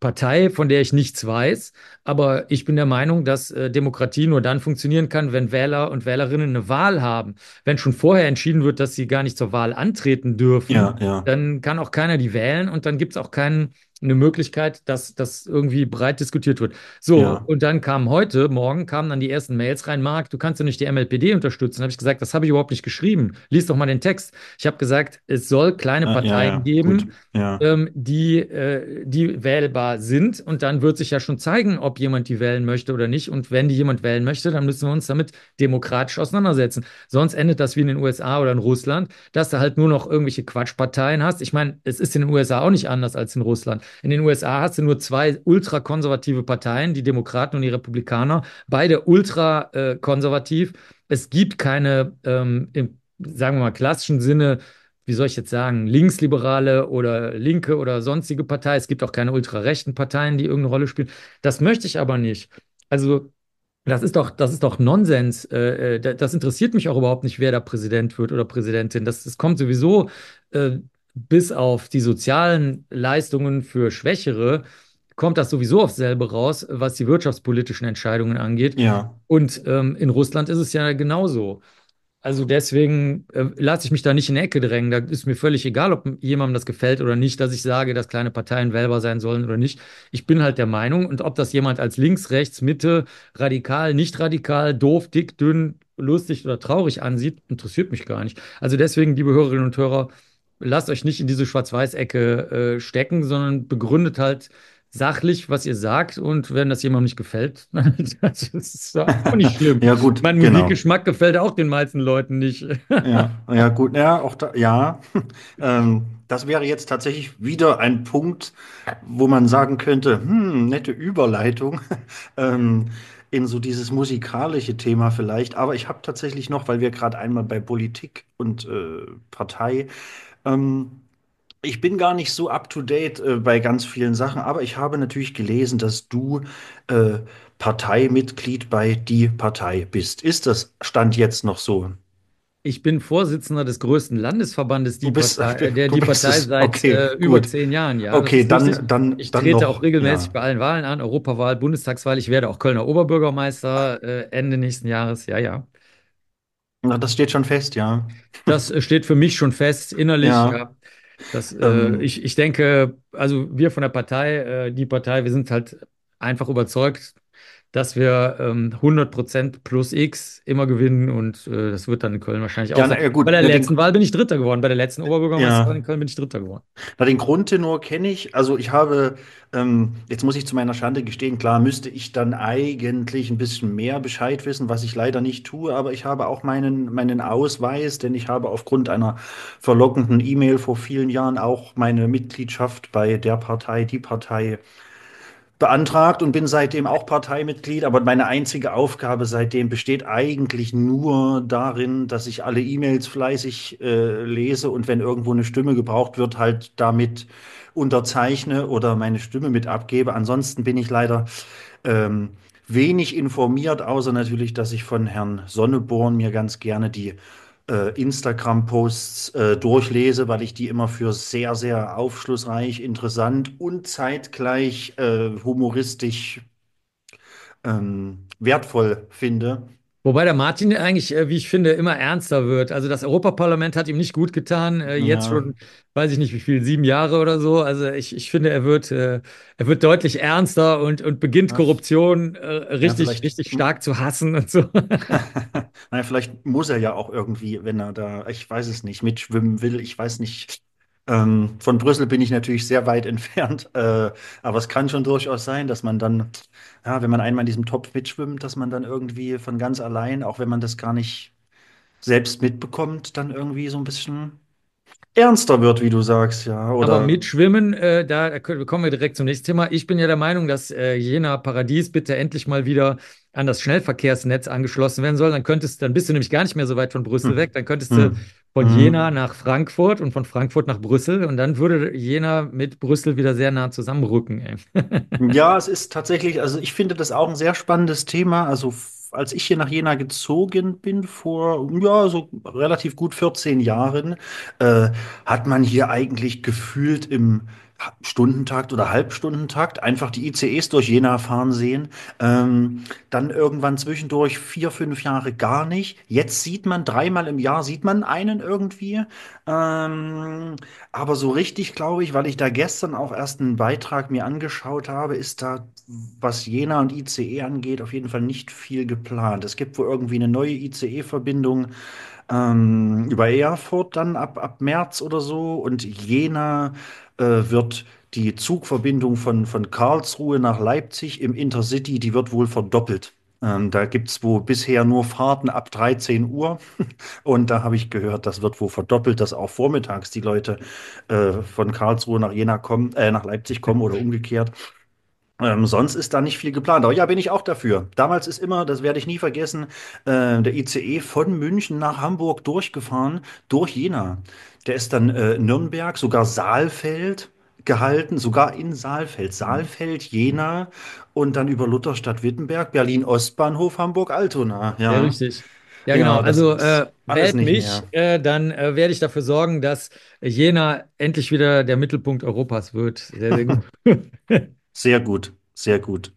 Partei, von der ich nichts weiß, aber ich bin der Meinung, dass äh, Demokratie nur dann funktionieren kann, wenn Wähler und Wählerinnen eine Wahl haben. Wenn schon vorher entschieden wird, dass sie gar nicht zur Wahl antreten dürfen, Ja, ja, dann kann auch keiner die wählen und dann gibt es auch keinen eine Möglichkeit, dass das irgendwie breit diskutiert wird. So, ja, und dann kamen heute, morgen kamen dann die ersten Mails rein, Marc, du kannst ja nicht die M L P D unterstützen. Da habe ich gesagt, das habe ich überhaupt nicht geschrieben. Lies doch mal den Text. Ich habe gesagt, es soll kleine äh, ja, Parteien ja, gut, geben, ja, ähm, die, äh, die wählbar sind. Und dann wird sich ja schon zeigen, ob jemand die wählen möchte oder nicht. Und wenn die jemand wählen möchte, dann müssen wir uns damit demokratisch auseinandersetzen. Sonst endet das wie in den U S A oder in Russland, dass du halt nur noch irgendwelche Quatschparteien hast. Ich meine, es ist in den U S A auch nicht anders als in Russland. In den U S A hast du nur zwei ultrakonservative Parteien, die Demokraten und die Republikaner, beide ultrakonservativ. Es gibt keine, ähm, im, sagen wir mal, klassischen Sinne, wie soll ich jetzt sagen, linksliberale oder linke oder sonstige Partei. Es gibt auch keine ultrarechten Parteien, die irgendeine Rolle spielen. Das möchte ich aber nicht. Also, das ist doch, das ist doch Nonsens. Äh, äh, das interessiert mich auch überhaupt nicht, wer da Präsident wird oder Präsidentin. Das, das kommt sowieso äh, bis auf die sozialen Leistungen für Schwächere, kommt das sowieso aufs selbe raus, was die wirtschaftspolitischen Entscheidungen angeht. ja. Und ähm, in Russland ist es ja genauso. Also deswegen äh, lasse ich mich da nicht in die Ecke drängen. Da ist mir völlig egal, ob jemandem das gefällt oder nicht, dass ich sage, dass kleine Parteien wählbar sein sollen oder nicht. Ich bin halt der Meinung, und ob das jemand als links, rechts, Mitte, radikal, nicht radikal, doof, dick, dünn, lustig oder traurig ansieht, interessiert mich gar nicht. Also deswegen, liebe Hörerinnen und Hörer, lasst euch nicht in diese Schwarz-Weiß-Ecke äh, stecken, sondern begründet halt sachlich, was ihr sagt. Und wenn das jemandem nicht gefällt, das ist auch nicht schlimm. Ja, gut, Mein genau. Musikgeschmack gefällt auch den meisten Leuten nicht. Ja, ja, gut, ja, auch da, ja. Ähm, das wäre jetzt tatsächlich wieder ein Punkt, wo man sagen könnte, hm, nette Überleitung, ähm, in so dieses musikalische Thema vielleicht. Aber ich habe tatsächlich noch, weil wir gerade einmal bei Politik und äh, Partei, ähm, ich bin gar nicht so up to date äh, bei ganz vielen Sachen, aber ich habe natürlich gelesen, dass du äh, Parteimitglied bei Die Partei bist. Ist das Stand jetzt noch so? Ich bin Vorsitzender des größten Landesverbandes, Du die bist, Partei, äh, der du die bist Partei es. seit Okay, äh, über gut. zehn Jahren, ja. Das Okay, ist lustig. dann, dann, Ich dann trete auch noch, regelmäßig ja. bei allen Wahlen an, Europawahl, Bundestagswahl. Ich werde auch Kölner Oberbürgermeister äh, Ende nächsten Jahres. Ja, ja. Na, das steht schon fest, ja. Das äh, steht für mich schon fest, innerlich, Ja, ja. Das, äh, ähm, ich, ich denke, also wir von der Partei, äh, die Partei, wir sind halt einfach überzeugt, dass wir ähm, hundert Prozent plus X immer gewinnen und äh, das wird dann in Köln wahrscheinlich auch ja, na, sein. ja, Bei gut. der Na, den, letzten Wahl bin ich Dritter geworden, bei der letzten Oberbürgermeisterwahl in ja, Köln bin ich Dritter geworden. na, den Grundtenor kenne ich. Also ich habe, ähm, jetzt muss ich zu meiner Schande gestehen, klar müsste ich dann eigentlich ein bisschen mehr Bescheid wissen, was ich leider nicht tue, aber ich habe auch meinen, meinen Ausweis, denn ich habe aufgrund einer verlockenden E-Mail vor vielen Jahren auch meine Mitgliedschaft bei der Partei, die Partei beantragt und bin seitdem auch Parteimitglied, aber meine einzige Aufgabe seitdem besteht eigentlich nur darin, dass ich alle E-Mails fleißig äh, lese und wenn irgendwo eine Stimme gebraucht wird, halt damit unterzeichne oder meine Stimme mit abgebe. Ansonsten bin ich leider ähm, wenig informiert, außer natürlich, dass ich von Herrn Sonneborn mir ganz gerne die äh, Instagram-Posts äh, durchlese, weil ich die immer für sehr, sehr aufschlussreich, interessant und zeitgleich äh, humoristisch ähm, wertvoll finde. Wobei der Martin eigentlich, äh, wie ich finde, immer ernster wird. Also das Europaparlament hat ihm nicht gut getan. Äh, jetzt Ja, schon, weiß ich nicht wie viel, sieben Jahre oder so. Also ich, ich finde, er wird, äh, er wird deutlich ernster und, und beginnt ja, Korruption äh, ja, richtig, vielleicht, richtig stark zu hassen und so. naja, vielleicht muss er ja auch irgendwie, wenn er da, ich weiß es nicht, mitschwimmen will, ich weiß nicht. Ähm, von Brüssel bin ich natürlich sehr weit entfernt, äh, aber es kann schon durchaus sein, dass man dann, ja, wenn man einmal in diesem Topf mitschwimmt, dass man dann irgendwie von ganz allein, auch wenn man das gar nicht selbst mitbekommt, dann irgendwie so ein bisschen ernster wird, wie du sagst, ja, Aber oder mitschwimmen, äh, da da können- kommen wir direkt zum nächsten Thema. Ich bin ja der Meinung, dass äh, Jena Paradies bitte endlich mal wieder an das Schnellverkehrsnetz angeschlossen werden soll. Dann könntest, dann bist du nämlich gar nicht mehr so weit von Brüssel weg. hm, Dann könntest du hm, von Jena hm. nach Frankfurt und von Frankfurt nach Brüssel und dann würde Jena mit Brüssel wieder sehr nah zusammenrücken, ey. Ja, es ist tatsächlich, also ich finde das auch ein sehr spannendes Thema. Also f- als ich hier nach Jena gezogen bin, vor ja, so relativ gut vierzehn Jahren, äh, hat man hier eigentlich gefühlt im Stundentakt oder Halbstundentakt, einfach die I C Es durch Jena fahren sehen. Ähm, dann irgendwann zwischendurch vier, fünf Jahre gar nicht. Jetzt sieht man dreimal im Jahr, sieht man einen irgendwie. Ähm, aber so richtig, glaube ich, weil ich da gestern auch erst einen Beitrag mir angeschaut habe, ist da, was Jena und I C E angeht, auf jeden Fall nicht viel geplant. Es gibt wohl irgendwie eine neue I C E-Verbindung ähm, über Erfurt dann ab, ab März oder so. Und Jena äh, wird die Zugverbindung von, von Karlsruhe nach Leipzig im Intercity, die wird wohl verdoppelt. Ähm, da gibt es wohl bisher nur Fahrten ab dreizehn Uhr. Und da habe ich gehört, das wird wohl verdoppelt, dass auch vormittags die Leute äh, von Karlsruhe nach Jena kommen, äh, nach Leipzig kommen oder umgekehrt. Ähm, sonst ist da nicht viel geplant. Aber ja, bin ich auch dafür. Damals ist immer, das werde ich nie vergessen, äh, der I C E von München nach Hamburg durchgefahren, durch Jena. Der ist dann äh, Nürnberg, sogar Saalfeld gehalten, sogar in Saalfeld. Saalfeld, Jena und dann über Lutherstadt Wittenberg, Berlin Ostbahnhof, Hamburg Altona. Ja, Ja, richtig. Ja, genau. ja, das Also ist äh, alles wählt nicht mehr. mich, äh, dann äh, werde ich dafür sorgen, dass Jena endlich wieder der Mittelpunkt Europas wird. Sehr, sehr gut. Sehr gut, sehr gut.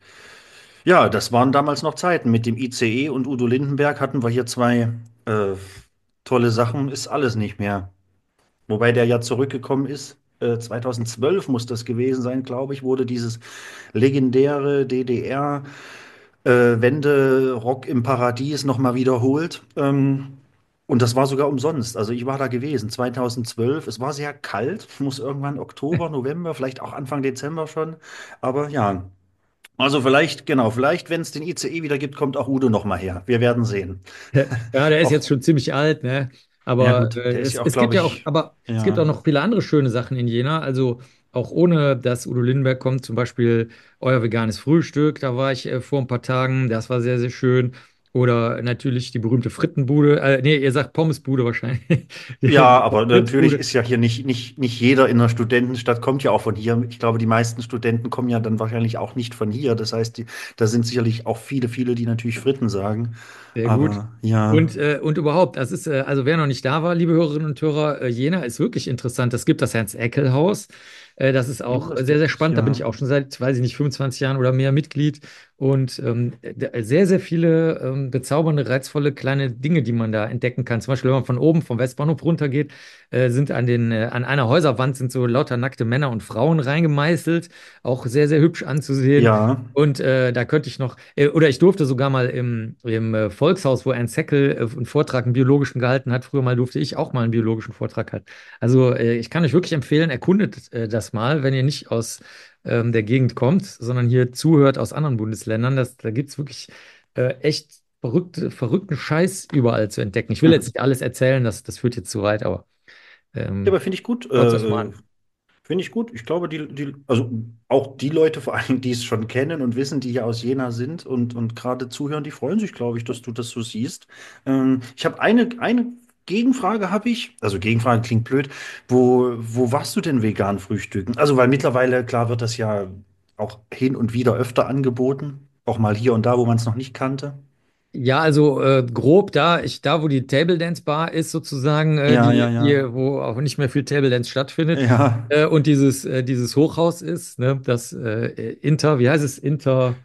Ja, das waren damals noch Zeiten. Mit dem I C E und Udo Lindenberg hatten wir hier zwei äh, tolle Sachen. Ist alles nicht mehr. Wobei der ja zurückgekommen ist. Äh, zweitausendzwölf muss das gewesen sein, glaube ich, wurde dieses legendäre D D R äh, Wende Rock im Paradies nochmal wiederholt. Ähm, und das war sogar umsonst. Also ich war da gewesen, zweitausendzwölf. Es war sehr kalt, muss irgendwann Oktober, November, vielleicht auch Anfang Dezember schon. Aber ja, also vielleicht, genau, vielleicht, wenn es den I C E wieder gibt, kommt auch Udo noch mal her. Wir werden sehen. Ja, der ist Auch, jetzt schon ziemlich alt, ne? ja Aber gut, äh, der ist es, ja auch, es gibt glaube ja auch, ich, aber es gibt auch ja, noch viele andere schöne Sachen in Jena. Also auch ohne, dass Udo Lindenberg kommt, zum Beispiel euer veganes Frühstück, da war ich äh, vor ein paar Tagen, das war sehr, sehr schön. Oder natürlich die berühmte Frittenbude, äh, nee, ihr sagt Pommesbude wahrscheinlich. ja, Die aber natürlich Fritzbude. ist ja hier nicht, nicht, nicht jeder in einer Studentenstadt kommt ja auch von hier. Ich glaube, die meisten Studenten kommen ja dann wahrscheinlich auch nicht von hier. Das heißt, die, da sind sicherlich auch viele, viele, die natürlich Fritten sagen. Sehr gut. Aber ja, Und, äh, und überhaupt, das ist, äh, also wer noch nicht da war, liebe Hörerinnen und Hörer, äh, Jena ist wirklich interessant. Es gibt das Hans-Eckel-Haus. Äh, das ist hm, auch das sehr, sehr gibt es, spannend. Da bin ich ja. auch schon seit, weiß ich nicht, fünfundzwanzig Jahren oder mehr Mitglied. Und ähm, d- sehr, sehr viele ähm, bezaubernde, reizvolle kleine Dinge, die man da entdecken kann. Zum Beispiel, wenn man von oben vom Westbahnhof runtergeht, äh, sind an den, äh, an einer Häuserwand sind so lauter nackte Männer und Frauen reingemeißelt. Auch sehr, sehr hübsch anzusehen. Ja, Und äh, da könnte ich noch, äh, oder ich durfte sogar mal im, im äh, Volkshaus, wo Ernst Haeckel äh, einen Vortrag, einen biologischen gehalten hat, früher mal durfte ich auch mal einen biologischen Vortrag halten. Also äh, ich kann euch wirklich empfehlen, erkundet äh, das mal, wenn ihr nicht aus ähm, der Gegend kommt, sondern hier zuhört aus anderen Bundesländern. Das, da gibt es wirklich äh, echt verrückte, verrückten Scheiß überall zu entdecken. Ich will jetzt nicht alles erzählen, das, das führt jetzt zu weit, aber ja, ähm, aber finde ich gut. schaut es euch mal Äh, an. Finde ich gut. Ich glaube, die, die, also auch die Leute vor allem, die es schon kennen und wissen, die ja aus Jena sind und, und gerade zuhören, die freuen sich, glaube ich, dass du das so siehst. Ähm, ich habe eine, eine Gegenfrage habe ich, also Gegenfrage klingt blöd. Wo, wo warst du denn vegan frühstücken? Also, weil mittlerweile, klar, wird das ja auch hin und wieder öfter angeboten. Auch mal hier und da, wo man es noch nicht kannte. Ja, also äh, grob da, ich, da, wo die Table Dance Bar ist, sozusagen, äh, Ja, die, ja, die, ja. wo auch nicht mehr viel Table Dance stattfindet, Ja. äh, und dieses, äh, dieses Hochhaus ist, ne, das äh, Inter, wie heißt es? Inter,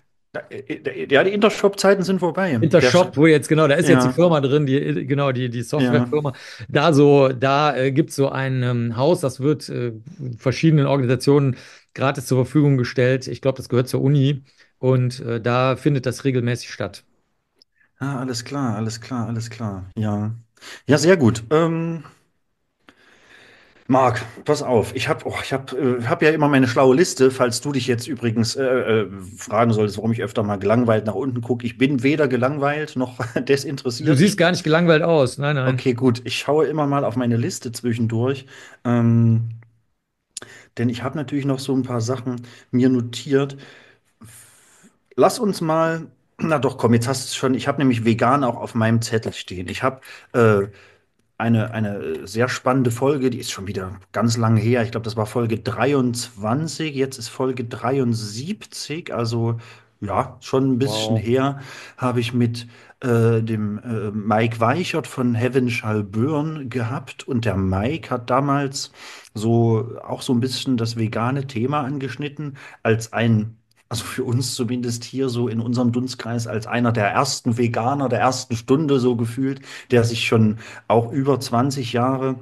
Ja, die Intershop-Zeiten sind vorbei. Der, Sch- Intershop, wo jetzt, genau, da ist jetzt die ja, Firma drin, die, genau, die, die ja. Softwarefirma. Da so, da äh, gibt es so ein ähm, Haus, das wird äh, verschiedenen Organisationen gratis zur Verfügung gestellt. Ich glaube, das gehört zur Uni und äh, da findet das regelmäßig statt. Ah, alles klar, alles klar, alles klar. Ja. Ja, sehr gut. Ähm, Marc, pass auf. Ich habe oh, ich hab, äh, hab ja immer meine schlaue Liste, falls du dich jetzt übrigens äh, äh, fragen solltest, warum ich öfter mal gelangweilt nach unten gucke. Ich bin weder gelangweilt noch Du desinteressiert. siehst Ich, gar nicht gelangweilt aus. Nein, nein. okay, gut. Ich schaue immer mal auf meine Liste zwischendurch. Ähm, denn ich habe natürlich noch so ein paar Sachen mir notiert. Lass uns mal, na doch, komm, jetzt hast du es schon. Ich habe nämlich vegan auch auf meinem Zettel stehen. Ich habe äh, eine, eine sehr spannende Folge, die ist schon wieder ganz lange her. Ich glaube, das war Folge dreiundzwanzig, jetzt ist Folge dreiundsiebzig, also Ja, schon ein bisschen Wow. her, habe ich mit äh, dem äh, Mike Weichert von Heaven Shall Burn gehabt. Und der Mike hat damals so auch so ein bisschen das vegane Thema angeschnitten, als ein, also für uns zumindest hier so in unserem Dunstkreis, als einer der ersten Veganer der ersten Stunde so gefühlt, der sich schon auch über zwanzig Jahre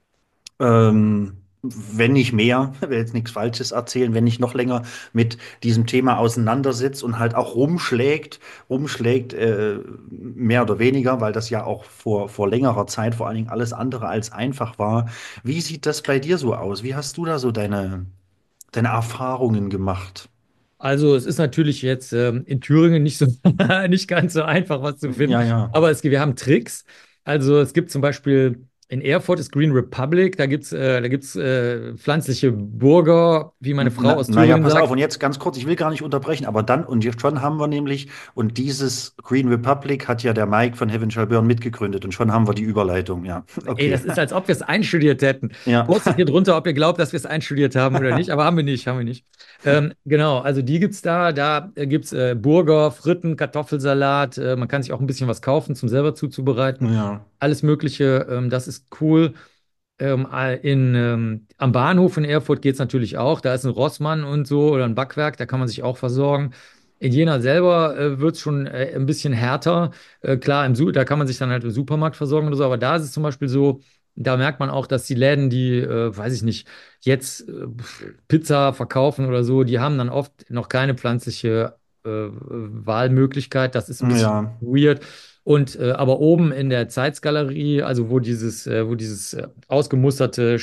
ähm, wenn nicht mehr, will jetzt nichts Falsches erzählen, wenn nicht noch länger mit diesem Thema auseinandersetzt und halt auch rumschlägt, rumschlägt, äh, mehr oder weniger, weil das ja auch vor, vor längerer Zeit vor allen Dingen alles andere als einfach war. Wie sieht das bei dir so aus? Wie hast du da so deine, deine Erfahrungen gemacht? Also es ist natürlich jetzt ähm, in Thüringen nicht so nicht ganz so einfach, was zu finden, Ja, ja. aber es, wir haben Tricks. Also es gibt zum Beispiel in Erfurt ist Green Republic, da gibt's äh, da gibt's äh, pflanzliche Burger, wie meine Frau Na, aus naja, Thüringen pass auf, sagt. und jetzt ganz kurz, ich will gar nicht unterbrechen, aber dann, und jetzt schon haben wir nämlich, und dieses Green Republic hat ja der Mike von Heaven Shall Burn mitgegründet, und schon haben wir die Überleitung, ja. Ey, Okay. das ist, als ob wir es einstudiert hätten. Ja. Postet hier drunter, ob ihr glaubt, dass wir es einstudiert haben oder nicht, aber haben wir nicht, haben wir nicht. Ähm, genau, also die gibt's da. Da äh, gibt's äh, Burger, Fritten, Kartoffelsalat. Äh, man kann sich auch ein bisschen was kaufen, zum selber zuzubereiten. Ja. Alles Mögliche, ähm, das ist cool. Ähm, äh, in, ähm, am Bahnhof in Erfurt geht's natürlich auch. Da ist ein Rossmann und so oder ein Backwerk, da kann man sich auch versorgen. In Jena selber äh, wird es schon äh, ein bisschen härter. Äh, klar, im Su da kann man sich dann halt im Supermarkt versorgen oder so, aber da ist es zum Beispiel so, da merkt man auch, dass die Läden, die, äh, weiß ich nicht, jetzt äh, Pizza verkaufen oder so, die haben dann oft noch keine pflanzliche äh, Wahlmöglichkeit. Das ist ein bisschen Ja. weird. Und äh, aber oben in der Zeitgalerie, also wo dieses, äh, wo dieses äh, ausgemusterte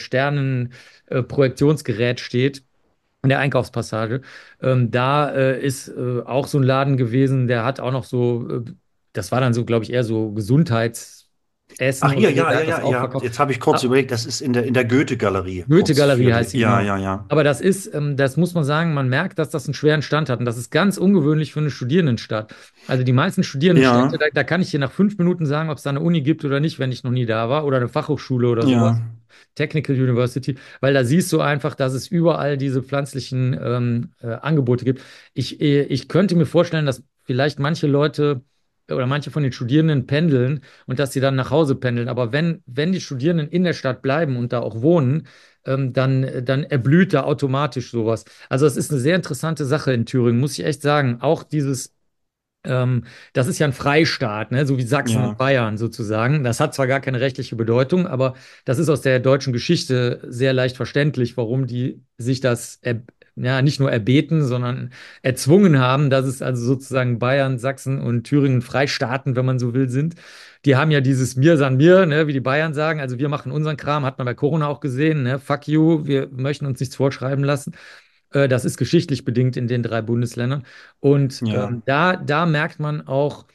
Sternenprojektionsgerät steht, in der Einkaufspassage, ähm, da äh, ist äh, auch so ein Laden gewesen, der hat auch noch so, äh, das war dann so, glaube ich, eher so Gesundheitsessen Ach, oder hier, so, ja, der ja, hat das ja, auch ja. verkauft. Jetzt habe ich kurz Ah, überlegt, das ist in der, in der Goethe-Galerie, kurz Goethe-Galerie für die. heißt sie, Ja, genau. ja, ja. Aber das ist, ähm, das muss man sagen, man merkt, dass das einen schweren Stand hat. Und das ist ganz ungewöhnlich für eine Studierendenstadt. Also die meisten Studierendenstädte, Ja, da, da kann ich dir nach fünf Minuten sagen, ob es da eine Uni gibt oder nicht, wenn ich noch nie da war. Oder eine Fachhochschule oder sowas. ja, Technical University. Weil da siehst du einfach, dass es überall diese pflanzlichen ähm, äh, Angebote gibt. Ich, äh, ich könnte mir vorstellen, dass vielleicht manche Leute oder manche von den Studierenden pendeln und dass sie dann nach Hause pendeln. Aber wenn, wenn die Studierenden in der Stadt bleiben und da auch wohnen, ähm, dann, dann erblüht da automatisch sowas. Also es ist eine sehr interessante Sache in Thüringen, muss ich echt sagen. Auch dieses, ähm, das ist ja ein Freistaat, ne? So wie Sachsen und ja, Bayern sozusagen. Das hat zwar gar keine rechtliche Bedeutung, aber das ist aus der deutschen Geschichte sehr leicht verständlich, warum die sich das er, ja, nicht nur erbeten, sondern erzwungen haben, dass es also sozusagen Bayern, Sachsen und Thüringen Freistaaten, wenn man so will, sind. Die haben ja dieses Mir san mir, ne, wie die Bayern sagen. Also wir machen unseren Kram, hat man bei Corona auch gesehen, ne? Fuck you, wir möchten uns nichts vorschreiben lassen. Äh, Das ist geschichtlich bedingt in den drei Bundesländern. Und ja, ähm, da, da merkt man auch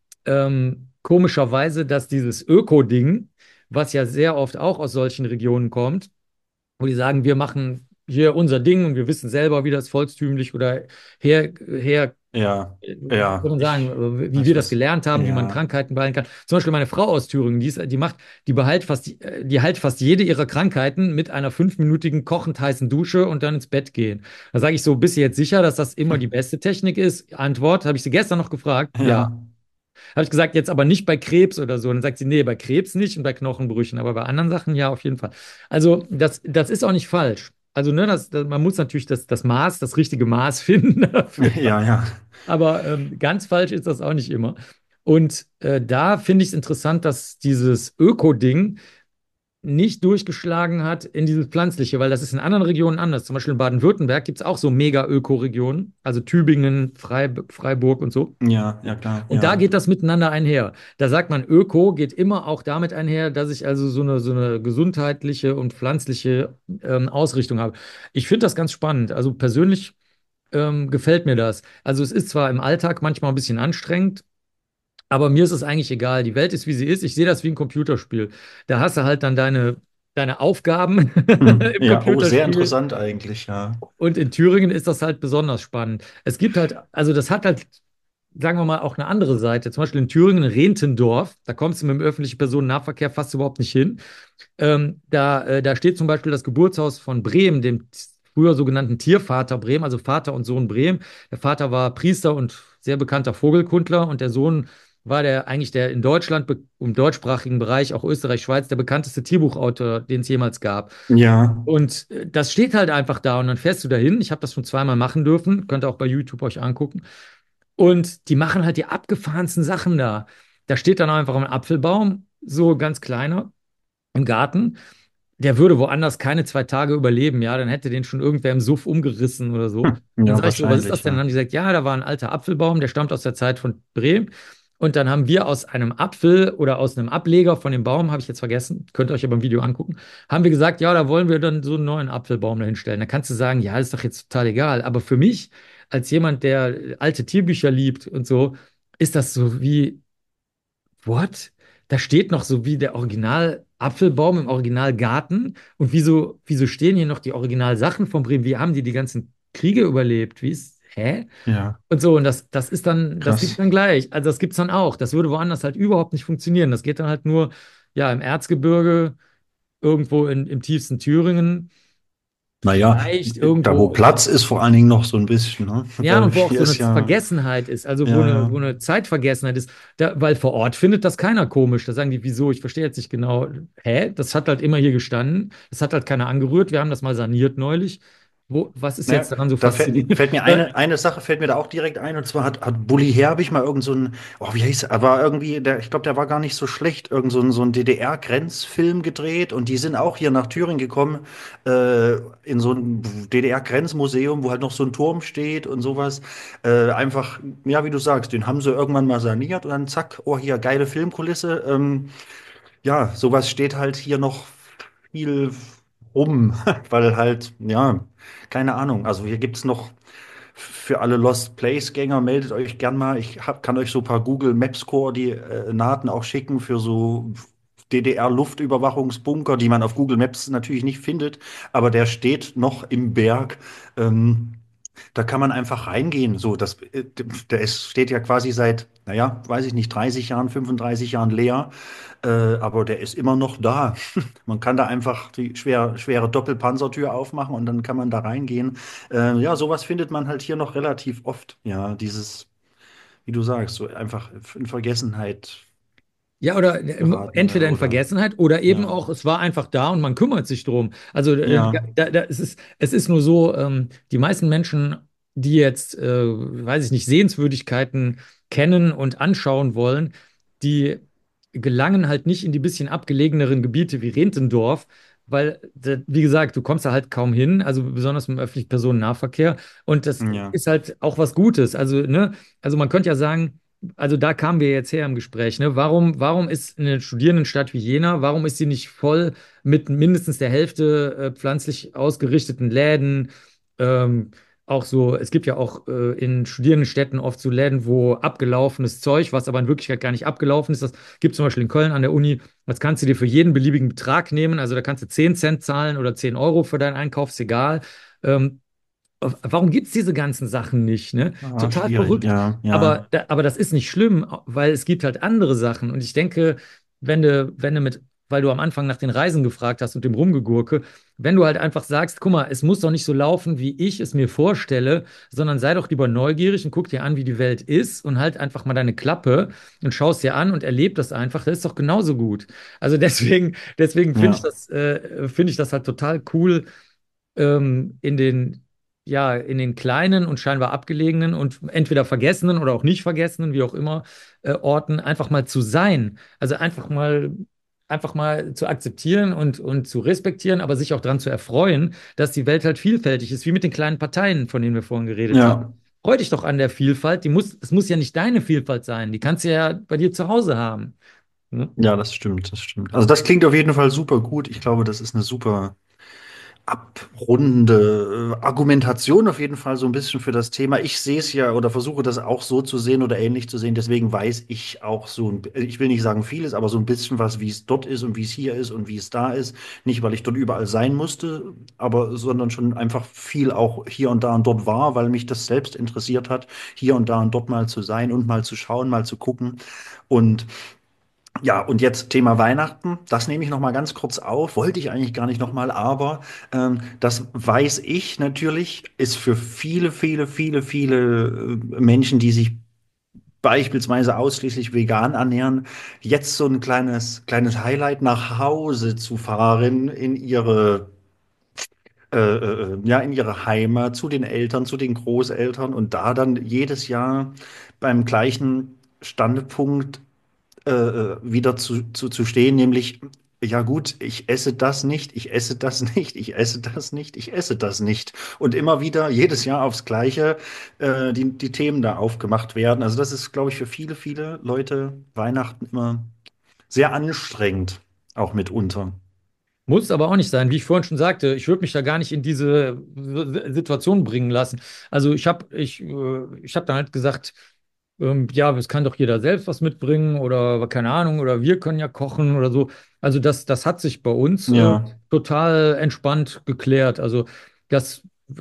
ähm, komischerweise, dass dieses Öko-Ding, was ja sehr oft auch aus solchen Regionen kommt, wo die sagen, wir machen hier unser Ding und wir wissen selber, wie das volkstümlich oder her, her ja, äh, wie soll ja. man sagen, Ich äh, wie wir weiß das was. gelernt haben, wie man Ja. Krankheiten behalten kann. Zum Beispiel meine Frau aus Thüringen, die, ist, die macht, die behält fast, die, äh, die heilt fast jede ihrer Krankheiten mit einer fünfminütigen kochend heißen Dusche und dann ins Bett gehen. Da sage ich so, bist du jetzt sicher, dass das immer die beste Technik ist? Antwort, habe ich sie gestern noch gefragt. Ja. Ja. Habe ich gesagt, jetzt aber nicht bei Krebs oder so. Und dann sagt sie, nee, bei Krebs nicht und bei Knochenbrüchen, aber bei anderen Sachen ja, auf jeden Fall. Also, das, das ist auch nicht falsch. Also, ne, das, das, man muss natürlich das, das Maß, das richtige Maß finden dafür. Ja, ja. Aber ähm, ganz falsch ist das auch nicht immer. Und äh, da finde ich es interessant, dass dieses Öko-Ding nicht durchgeschlagen hat in dieses Pflanzliche, weil das ist in anderen Regionen anders. Zum Beispiel in Baden-Württemberg gibt es auch so Mega-Öko-Regionen, also Tübingen, Freib Freiburg und so. Ja, ja, klar, Und da ja. geht das miteinander einher. Da sagt man, Öko geht immer auch damit einher, dass ich also so eine, so eine gesundheitliche und pflanzliche ähm, Ausrichtung habe. Ich finde das ganz spannend. Also persönlich ähm, gefällt mir das. Also es ist zwar im Alltag manchmal ein bisschen anstrengend, aber mir ist es eigentlich egal. Die Welt ist, wie sie ist. Ich sehe das wie ein Computerspiel. Da hast du halt dann deine, deine Aufgaben Hm. im Ja, oh, sehr Computerspiel. interessant eigentlich, ja. Und in Thüringen ist das halt besonders spannend. Es gibt halt, also das hat halt, sagen wir mal, auch eine andere Seite. Zum Beispiel in Thüringen, Rentendorf, da kommst du mit dem öffentlichen Personennahverkehr fast überhaupt nicht hin. Ähm, da, äh, da steht zum Beispiel das Geburtshaus von Bremen, dem früher sogenannten Tiervater Brehm, also Vater und Sohn Brehm. Der Vater war Priester und sehr bekannter Vogelkundler und der Sohn war der eigentlich der in Deutschland, be- im deutschsprachigen Bereich, auch Österreich, Schweiz, der bekannteste Tierbuchautor, den es jemals gab. Ja, Und äh, das steht halt einfach da und dann fährst du dahin. Ich habe das schon zweimal machen dürfen, könnt ihr auch bei YouTube euch angucken. Und die machen halt die abgefahrensten Sachen da. Da steht dann einfach ein Apfelbaum, so ganz kleiner im Garten. Der würde woanders keine zwei Tage überleben, ja, dann hätte den schon irgendwer im Suff umgerissen oder so. hm, Dann ja, sag ich so, was ist das wahrscheinlich, denn? Dann ja. haben die gesagt, ja, da war ein alter Apfelbaum, der stammt aus der Zeit von Bremen. Und dann haben wir aus einem Apfel oder aus einem Ableger von dem Baum, habe ich jetzt vergessen, könnt ihr euch aber im Video angucken, haben wir gesagt, ja, da wollen wir dann so einen neuen Apfelbaum dahin stellen. Da kannst du sagen, ja, ist doch jetzt total egal. Aber für mich, als jemand, der alte Tierbücher liebt und so, ist das so wie, what? Da steht noch so wie der Original-Apfelbaum im Originalgarten. Und wieso, wieso stehen hier noch die Originalsachen von Bremen? Wie haben die die ganzen Kriege überlebt? Wie ist, hä? Ja, Und so, und das, das ist dann, das gibt's krass. dann gleich. Also das gibt's dann auch. Das würde woanders halt überhaupt nicht funktionieren. Das geht dann halt nur, ja, im Erzgebirge, irgendwo in, im tiefsten Thüringen, Naja, vielleicht da wo irgendwo. Platz ist, vor allen Dingen noch so ein bisschen, ne? Ja, Weil und wo auch hier so eine ist ja, Vergessenheit ist, also wo ja, eine, ja. wo eine Zeitvergessenheit ist, da, weil vor Ort findet das keiner komisch. Da sagen die, wieso? Ich verstehe jetzt nicht genau. Hä? Das hat halt immer hier gestanden. Das hat halt keiner angerührt. Wir haben das mal saniert neulich. Wo, was ist Naja, jetzt daran so da fällt, faszinierend? fällt mir eine, eine Sache fällt mir da auch direkt ein, und zwar hat, hat Bully Herbig mal irgend so ein, oh, wie hieß er, war irgendwie, der, ich glaube, der war gar nicht so schlecht, irgend so ein, so ein D D R-Grenzfilm gedreht, und die sind auch hier nach Thüringen gekommen, äh, in so ein D D R-Grenzmuseum, wo halt noch so ein Turm steht und sowas. Äh, einfach, ja, wie du sagst, den haben sie irgendwann mal saniert und dann zack, oh, hier, geile Filmkulisse. Ähm, ja, sowas steht halt hier noch viel rum, weil halt, ja, keine Ahnung. Also hier gibt's noch für alle Lost Place-Gänger, meldet euch gern mal. Ich hab, kann euch so ein paar Google Maps-Koordinaten auch schicken für so D D R-Luftunterwachungsbunker, die man auf Google Maps natürlich nicht findet, aber der steht noch im Berg. Ähm, Da kann man einfach reingehen. So, das, äh, der ist, steht ja quasi seit, naja, weiß ich nicht, dreißig Jahren, fünfunddreißig Jahren leer, äh, aber der ist immer noch da. Man kann da einfach die schwer, schwere Doppelpanzertür aufmachen und dann kann man da reingehen. Äh, ja, sowas findet man halt hier noch relativ oft. Ja, dieses, wie du sagst, so einfach in Vergessenheit Ja, oder äh, geratene entweder in oder, Vergessenheit oder eben ja, auch, es war einfach da und man kümmert sich drum. Also äh, ja, da, da, es ist, es ist nur so, ähm, die meisten Menschen, die jetzt, äh, weiß ich nicht, Sehenswürdigkeiten kennen und anschauen wollen, die gelangen halt nicht in die bisschen abgelegeneren Gebiete wie Rentendorf, weil, da, wie gesagt, du kommst da halt kaum hin, also besonders mit dem öffentlichen Personennahverkehr. Und das ja, ist halt auch was Gutes. Also, ne, also man könnte ja sagen, also da kamen wir jetzt her im Gespräch, ne? Warum, warum ist eine Studierendenstadt wie Jena, warum ist sie nicht voll mit mindestens der Hälfte äh, pflanzlich ausgerichteten Läden? Ähm, auch so, es gibt ja auch äh, in Studierendenstädten oft so Läden, wo abgelaufenes Zeug, was aber in Wirklichkeit gar nicht abgelaufen ist, das gibt zum Beispiel in Köln an der Uni, das kannst du dir für jeden beliebigen Betrag nehmen, also da kannst du zehn Cent zahlen oder zehn Euro für deinen Einkauf, ist egal. Ähm, Warum gibt es diese ganzen Sachen nicht, ne? ah, Total schwierig, verrückt. ja, Aber, ja, da- aber das ist nicht schlimm, weil es gibt halt andere Sachen. Und ich denke, wenn du, wenn du mit, weil du am Anfang nach den Reisen gefragt hast und dem Rumgegurke, wenn du halt einfach sagst, guck mal, es muss doch nicht so laufen, wie ich es mir vorstelle, sondern sei doch lieber neugierig und guck dir an, wie die Welt ist und halt einfach mal deine Klappe und schaust dir an und erleb das einfach, das ist doch genauso gut. Also deswegen, deswegen finde ich ja, das, äh, finde ich das halt total cool, ähm, in den, ja, in den kleinen und scheinbar abgelegenen und entweder vergessenen oder auch nicht vergessenen, wie auch immer, äh, Orten einfach mal zu sein. Also einfach mal, einfach mal zu akzeptieren und, und zu respektieren, aber sich auch daran zu erfreuen, dass die Welt halt vielfältig ist, wie mit den kleinen Parteien, von denen wir vorhin geredet haben. ja. Freu dich doch an der Vielfalt. Die muss, es muss ja nicht deine Vielfalt sein. Die kannst du ja bei dir zu Hause haben. Ne? Ja, das stimmt, das stimmt. Also das klingt auf jeden Fall super gut. Ich glaube, das ist eine super abrundende äh, Argumentation auf jeden Fall so ein bisschen für das Thema. Ich sehe es ja oder versuche das auch so zu sehen oder ähnlich zu sehen. Deswegen weiß ich auch so, ein, ich will nicht sagen vieles, aber so ein bisschen was, wie es dort ist und wie es hier ist und wie es da ist. Nicht, weil ich dort überall sein musste, aber sondern schon einfach viel auch hier und da und dort war, weil mich das selbst interessiert hat, hier und da und dort mal zu sein und mal zu schauen, mal zu gucken. Und Ja, und jetzt Thema Weihnachten. Das nehme ich noch mal ganz kurz auf. Wollte ich eigentlich gar nicht noch mal, aber ähm, das weiß ich natürlich, ist für viele, viele, viele, viele äh, Menschen, die sich beispielsweise ausschließlich vegan ernähren, jetzt so ein kleines, kleines Highlight nach Hause zu fahren in ihre äh, äh, ja, in ihre Heimat, zu den Eltern, zu den Großeltern und da dann jedes Jahr beim gleichen Standpunkt äh, äh, wieder zu, zu, zu stehen, nämlich, ja gut, ich esse das nicht, ich esse das nicht, ich esse das nicht, ich esse das nicht. Und immer wieder jedes Jahr aufs Gleiche äh, die, die Themen da aufgemacht werden. Also das ist, glaube ich, für viele, viele Leute Weihnachten immer sehr anstrengend, auch mitunter. Muss aber auch nicht sein. Wie ich vorhin schon sagte, ich würde mich da gar nicht in diese Situation bringen lassen. Also ich habe ich, äh, ich hab dann halt gesagt, ähm, ja, es kann doch jeder selbst was mitbringen oder keine Ahnung, oder wir können ja kochen oder so. Also das, das hat sich bei uns äh, Ja, total entspannt geklärt. Also das,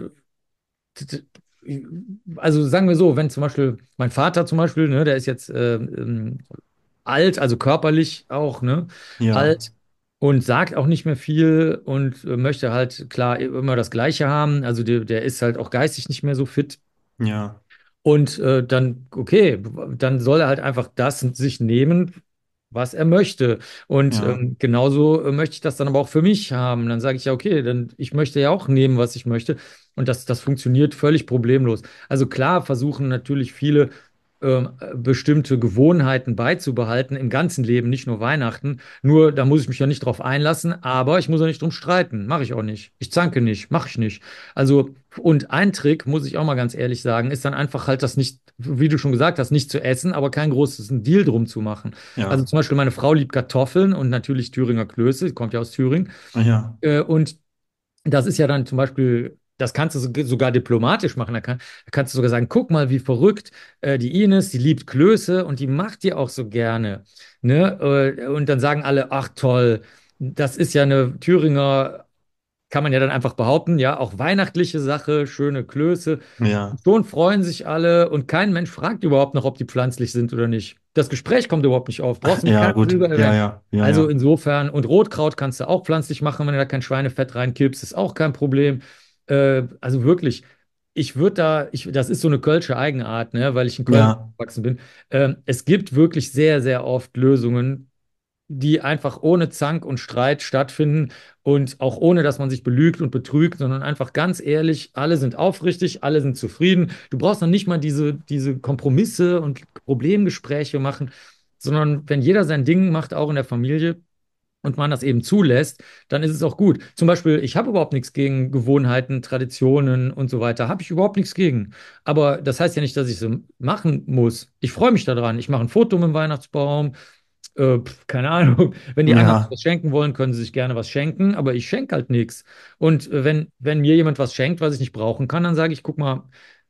also sagen wir so, wenn zum Beispiel mein Vater zum Beispiel, ne, der ist jetzt äh, ähm, alt, also körperlich auch, ne, ja, alt und sagt auch nicht mehr viel und äh, möchte halt klar immer das Gleiche haben. Also der, der ist halt auch geistig nicht mehr so fit. ja, Und äh, dann, okay, dann soll er halt einfach das sich nehmen, was er möchte. Und ja, ähm, genauso äh, möchte ich das dann aber auch für mich haben. Dann sage ich ja, okay, dann ich möchte ja auch nehmen, was ich möchte. Und das, das funktioniert völlig problemlos. Also klar versuchen natürlich viele ähm, bestimmte Gewohnheiten beizubehalten im ganzen Leben, nicht nur Weihnachten. Nur da muss ich mich ja nicht drauf einlassen, aber ich muss ja nicht drum streiten. Mache ich auch nicht. Ich zanke nicht, mache ich nicht. Also, und ein Trick, muss ich auch mal ganz ehrlich sagen, ist dann einfach halt das nicht, wie du schon gesagt hast, nicht zu essen, aber kein großes Deal drum zu machen. Also ja, zum Beispiel meine Frau liebt Kartoffeln und natürlich Thüringer Klöße, die kommt ja aus Thüringen. ja, Äh, und das ist ja dann zum Beispiel, das kannst du so- sogar diplomatisch machen. Da, kann, da kannst du sogar sagen, guck mal, wie verrückt äh, die Ines, die liebt Klöße und die macht die auch so gerne. Ne? Äh, und dann sagen alle, ach toll, das ist ja eine Thüringer, kann man ja dann einfach behaupten, ja, auch weihnachtliche Sache, schöne Klöße. ja, Schon freuen sich alle und kein Mensch fragt überhaupt noch, ob die pflanzlich sind oder nicht. Das Gespräch kommt überhaupt nicht auf. Brauchst du mit ja, keiner gut, drüber ja, erwähnen. ja, ja, Also ja, insofern, und Rotkraut kannst du auch pflanzlich machen, wenn du da kein Schweinefett reinkippst, ist auch kein Problem. Äh, also wirklich, ich würde da, ich, das ist so eine Kölsche Eigenart, ne, weil ich in Köln ja, aufgewachsen bin. Ähm, es gibt wirklich sehr, sehr oft Lösungen, die einfach ohne Zank und Streit stattfinden und auch ohne, dass man sich belügt und betrügt, sondern einfach ganz ehrlich, alle sind aufrichtig, alle sind zufrieden. Du brauchst noch nicht mal diese, diese Kompromisse und Problemgespräche machen, sondern wenn jeder sein Ding macht, auch in der Familie, und man das eben zulässt, dann ist es auch gut. Zum Beispiel, ich habe überhaupt nichts gegen Gewohnheiten, Traditionen und so weiter. Habe ich überhaupt nichts gegen. Aber das heißt ja nicht, dass ich so machen muss. Ich freue mich daran. Ich mache ein Foto mit dem Weihnachtsbaum. Äh, pf, keine Ahnung. Wenn die anderen ja, was schenken wollen, können sie sich gerne was schenken, aber ich schenke halt nichts. Und äh, wenn, wenn mir jemand was schenkt, was ich nicht brauchen kann, dann sage ich, guck mal,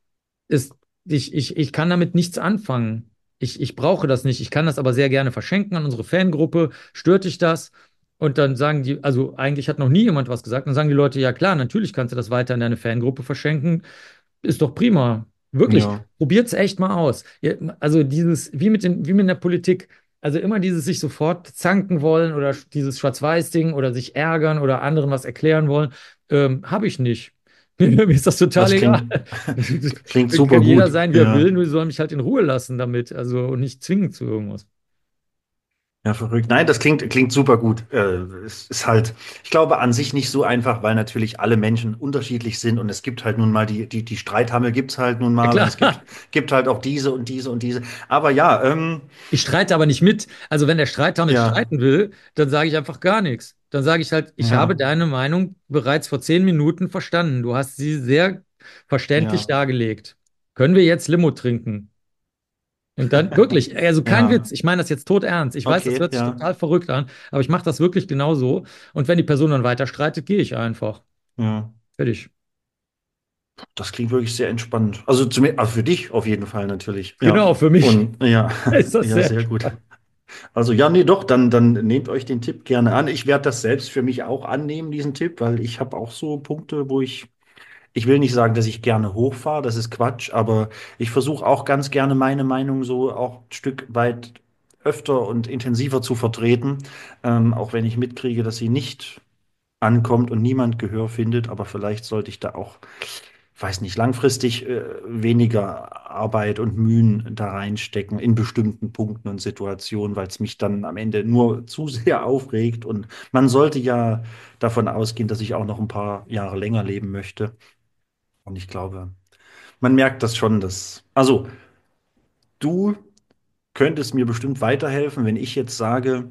ist, ich, ich, ich kann damit nichts anfangen. Ich, ich brauche das nicht. Ich kann das aber sehr gerne verschenken an unsere Fangruppe. Stört dich das? Und dann sagen die, also eigentlich hat noch nie jemand was gesagt. Dann sagen die Leute, ja klar, natürlich kannst du das weiter in deine Fangruppe verschenken. Ist doch prima. Wirklich, ja, probiert's echt mal aus. Ja, also dieses, wie mit den, wie mit der Politik. Also immer dieses sich sofort zanken wollen oder dieses Schwarz-Weiß-Ding oder sich ärgern oder anderen was erklären wollen, ähm, habe ich nicht. Mir ist das total das egal. klingt, klingt super Kann jeder gut, sein, wie er will, ja. nur sie sollen mich halt in Ruhe lassen damit. Also und nicht zwingen zu irgendwas. Ja, verrückt. Nein, das klingt, klingt super gut. Äh, es ist halt, ich glaube, an sich nicht so einfach, weil natürlich alle Menschen unterschiedlich sind und es gibt halt nun mal die, die, die Streithammel gibt's halt nun Ja mal und es gibt, klar. gibt halt auch diese und diese und diese. Aber ja, ähm, Ich streite aber nicht mit. Also wenn der Streit damit ja, streiten will, dann sage ich einfach gar nichts. Dann sage ich halt, ich habe ja, deine Meinung bereits vor zehn Minuten verstanden. Du hast sie sehr verständlich ja, dargelegt. Können wir jetzt Limo trinken? Und dann wirklich, also kein Witz, ja, ich meine das jetzt todernst. Ich weiß, das okay, hört sich ja, total verrückt an, aber ich mache das wirklich genauso. Und wenn die Person dann weiter streitet, gehe ich einfach. ja. Fertig. Das klingt wirklich sehr entspannend. Also, zumindest, also für dich auf jeden Fall natürlich. Ja. Genau, für mich Und ja, ist das ja, sehr sehr gut. entspannt. Also ja, nee, doch, dann, dann nehmt euch den Tipp gerne an. Ich werde das selbst für mich auch annehmen, diesen Tipp, weil ich habe auch so Punkte, wo ich, ich will nicht sagen, dass ich gerne hochfahre, das ist Quatsch, aber ich versuche auch ganz gerne meine Meinung so auch ein Stück weit öfter und intensiver zu vertreten, ähm, auch wenn ich mitkriege, dass sie nicht ankommt und niemand Gehör findet. Aber vielleicht sollte ich da auch, weiß nicht, langfristig äh, weniger Arbeit und Mühen da reinstecken in bestimmten Punkten und Situationen, weil es mich dann am Ende nur zu sehr aufregt. Und man sollte ja davon ausgehen, dass ich auch noch ein paar Jahre länger leben möchte. Und ich glaube, man merkt das schon, dass. Also, du könntest mir bestimmt weiterhelfen, wenn ich jetzt sage,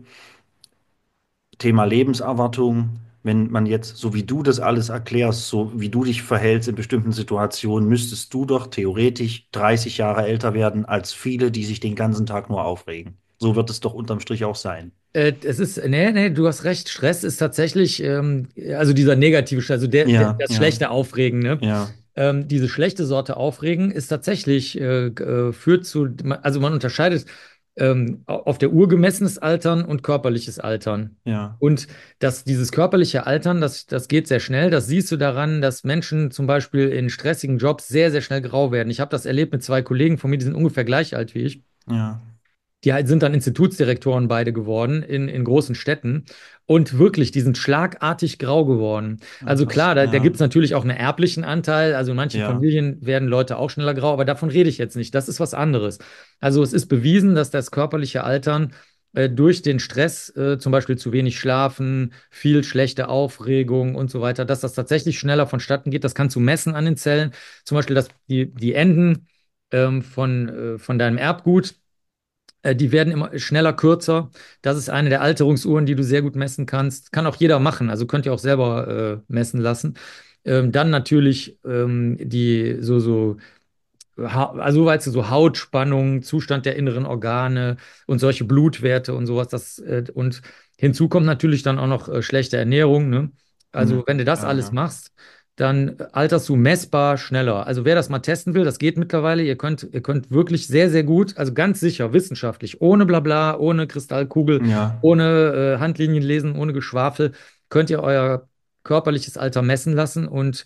Thema Lebenserwartung, wenn man jetzt, so wie du das alles erklärst, so wie du dich verhältst in bestimmten Situationen, müsstest du doch theoretisch dreißig Jahre älter werden als viele, die sich den ganzen Tag nur aufregen. So wird es doch unterm Strich auch sein. Äh, es ist, nee, nee, du hast recht. Stress ist tatsächlich, ähm, also dieser negative Stress, also der, der, Ja, das ja, schlechte Aufregen, ne? ja, Ähm, diese schlechte Sorte Aufregen ist tatsächlich, äh, äh, führt zu, also man unterscheidet ähm, auf der Uhr gemessenes Altern und körperliches Altern. ja, Und dass dieses körperliche Altern, das, das geht sehr schnell. Das siehst du daran, dass Menschen zum Beispiel in stressigen Jobs sehr, sehr schnell grau werden. Ich habe das erlebt mit zwei Kollegen von mir, die sind ungefähr gleich alt wie ich. ja. Die halt sind dann Institutsdirektoren beide geworden in, in großen Städten. Und wirklich, die sind schlagartig grau geworden. Und Also das, klar, da, da gibt ja, es natürlich auch einen erblichen Anteil. Also in manchen ja, Familien werden Leute auch schneller grau, aber davon rede ich jetzt nicht. Das ist was anderes. Also es ist bewiesen, dass das körperliche Altern äh, durch den Stress, äh, zum Beispiel zu wenig Schlafen, viel schlechte Aufregung und so weiter, dass das tatsächlich schneller vonstatten geht. Das kannst du messen an den Zellen. Zum Beispiel, dass die, die Enden ähm, von, äh, von deinem Erbgut, äh, die werden immer schneller, kürzer. Das ist eine der Alterungsuhren, die du sehr gut messen kannst. Kann auch jeder machen, also könnt ihr auch selber äh, messen lassen. Ähm, dann natürlich ähm, die so, so, ha also weißt du, so Hautspannung, Zustand der inneren Organe und solche Blutwerte und sowas. Das, äh, und hinzu kommt natürlich dann auch noch äh, schlechte Ernährung, ne? Also hm, wenn du das ja, alles ja, machst, dann alterst du messbar schneller. Also wer das mal testen will, das geht mittlerweile. Ihr könnt, ihr könnt wirklich sehr, sehr gut, also ganz sicher, wissenschaftlich, ohne Blabla, ohne Kristallkugel, ja, ohne äh, Handlinien lesen, ohne Geschwafel, könnt ihr euer körperliches Alter messen lassen. Und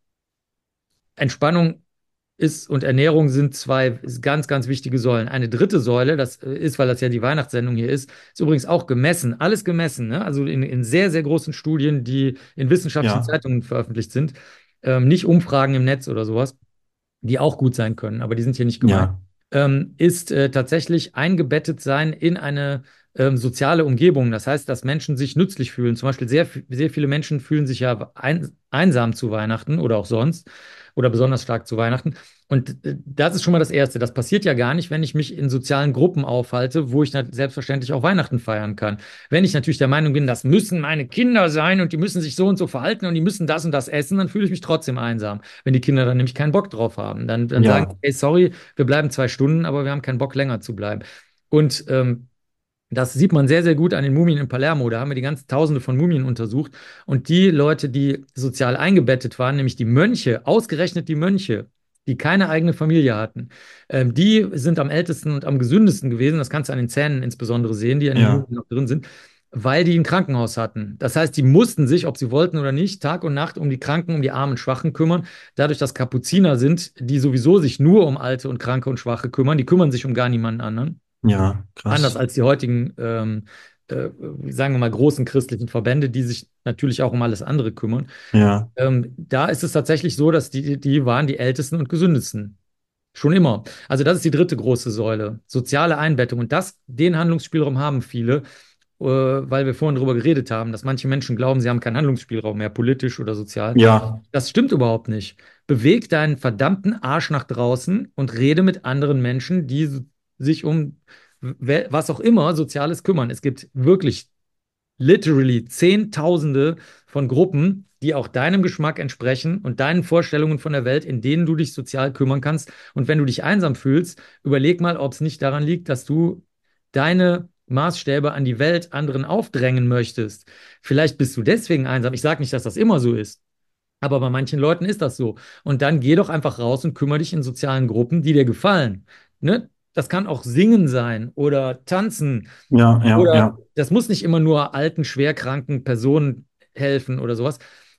Entspannung ist und Ernährung sind zwei ganz, ganz wichtige Säulen. Eine dritte Säule, das äh, ist, weil das ja die Weihnachtssendung hier ist, ist übrigens auch gemessen, alles gemessen, ne? Also in, in sehr, sehr großen Studien, die in wissenschaftlichen ja, Zeitungen veröffentlicht sind, ähm, nicht Umfragen im Netz oder sowas, die auch gut sein können, aber die sind hier nicht gemeint, ja, ähm, ist äh, tatsächlich eingebettet sein in eine ähm, soziale Umgebung. Das heißt, dass Menschen sich nützlich fühlen. Zum Beispiel sehr, sehr viele Menschen fühlen sich ja ein, einsam zu Weihnachten oder auch sonst oder besonders stark zu Weihnachten. Und äh, das ist schon mal das Erste. Das passiert ja gar nicht, wenn ich mich in sozialen Gruppen aufhalte, wo ich dann selbstverständlich auch Weihnachten feiern kann. Wenn ich natürlich der Meinung bin, das müssen meine Kinder sein und die müssen sich so und so verhalten und die müssen das und das essen, dann fühle ich mich trotzdem einsam. Wenn die Kinder dann nämlich keinen Bock drauf haben, dann, dann sagen sie, ja, hey, sorry, wir bleiben zwei Stunden, aber wir haben keinen Bock länger zu bleiben. Und ähm, das sieht man sehr, sehr gut an den Mumien in Palermo. Da haben wir die ganzen Tausende von Mumien untersucht. Und die Leute, die sozial eingebettet waren, nämlich die Mönche, ausgerechnet die Mönche, die keine eigene Familie hatten, ähm, die sind am ältesten und am gesündesten gewesen. Das kannst du an den Zähnen insbesondere sehen, die an den ja, Mumien noch drin sind, weil die ein Krankenhaus hatten. Das heißt, die mussten sich, ob sie wollten oder nicht, Tag und Nacht um die Kranken, um die armen Schwachen kümmern. Dadurch, dass Kapuziner sind, die sowieso sich nur um Alte und Kranke und Schwache kümmern, die kümmern sich um gar niemanden anderen. ja, Anders krass. als die heutigen, ähm, äh, sagen wir mal, großen christlichen Verbände, die sich natürlich auch um alles andere kümmern. Ja, Ähm, da ist es tatsächlich so, dass die, die waren die ältesten und gesündesten. Schon immer. Also das ist die dritte große Säule, soziale Einbettung. Und das, den Handlungsspielraum haben viele, äh, weil wir vorhin darüber geredet haben, dass manche Menschen glauben, sie haben keinen Handlungsspielraum mehr, politisch oder sozial. ja, Das stimmt überhaupt nicht. Beweg deinen verdammten Arsch nach draußen und rede mit anderen Menschen, die s- sich um we- was auch immer Soziales kümmern. Es gibt wirklich literally Zehntausende von Gruppen, die auch deinem Geschmack entsprechen und deinen Vorstellungen von der Welt, in denen du dich sozial kümmern kannst. Und wenn du dich einsam fühlst, überleg mal, ob es nicht daran liegt, dass du deine Maßstäbe an die Welt anderen aufdrängen möchtest. Vielleicht bist du deswegen einsam. Ich sage nicht, dass das immer so ist. Aber bei manchen Leuten ist das so. Und dann geh doch einfach raus und kümmere dich in sozialen Gruppen, die dir gefallen. Ne? Das kann auch Singen sein oder Tanzen ja, ja, oder ja, das muss nicht immer nur alten, schwerkranken Personen helfen oder sowas.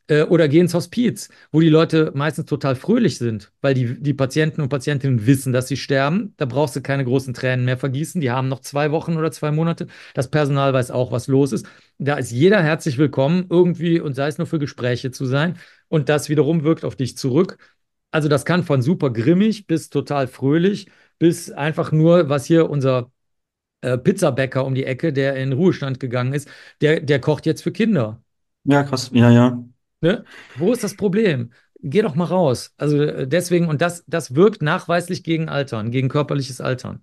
Äh, oder geh ins Hospiz, wo die Leute meistens total fröhlich sind, weil die, die Patienten und Patientinnen wissen, dass sie sterben. Da brauchst du keine großen Tränen mehr vergießen. Die haben noch zwei Wochen oder zwei Monate. Das Personal weiß auch, was los ist. Da ist jeder herzlich willkommen, irgendwie, und sei es nur für Gespräche zu sein. Und das wiederum wirkt auf dich zurück. Also das kann von super grimmig bis total fröhlich, bis einfach nur, was hier unser äh, Pizzabäcker um die Ecke, der in Ruhestand gegangen ist, der, der kocht jetzt für Kinder. Ja, krass. Ja, ja. Ne? Wo ist das Problem? Geh doch mal raus. Also äh, deswegen, und das, das wirkt nachweislich gegen Altern, gegen körperliches Altern.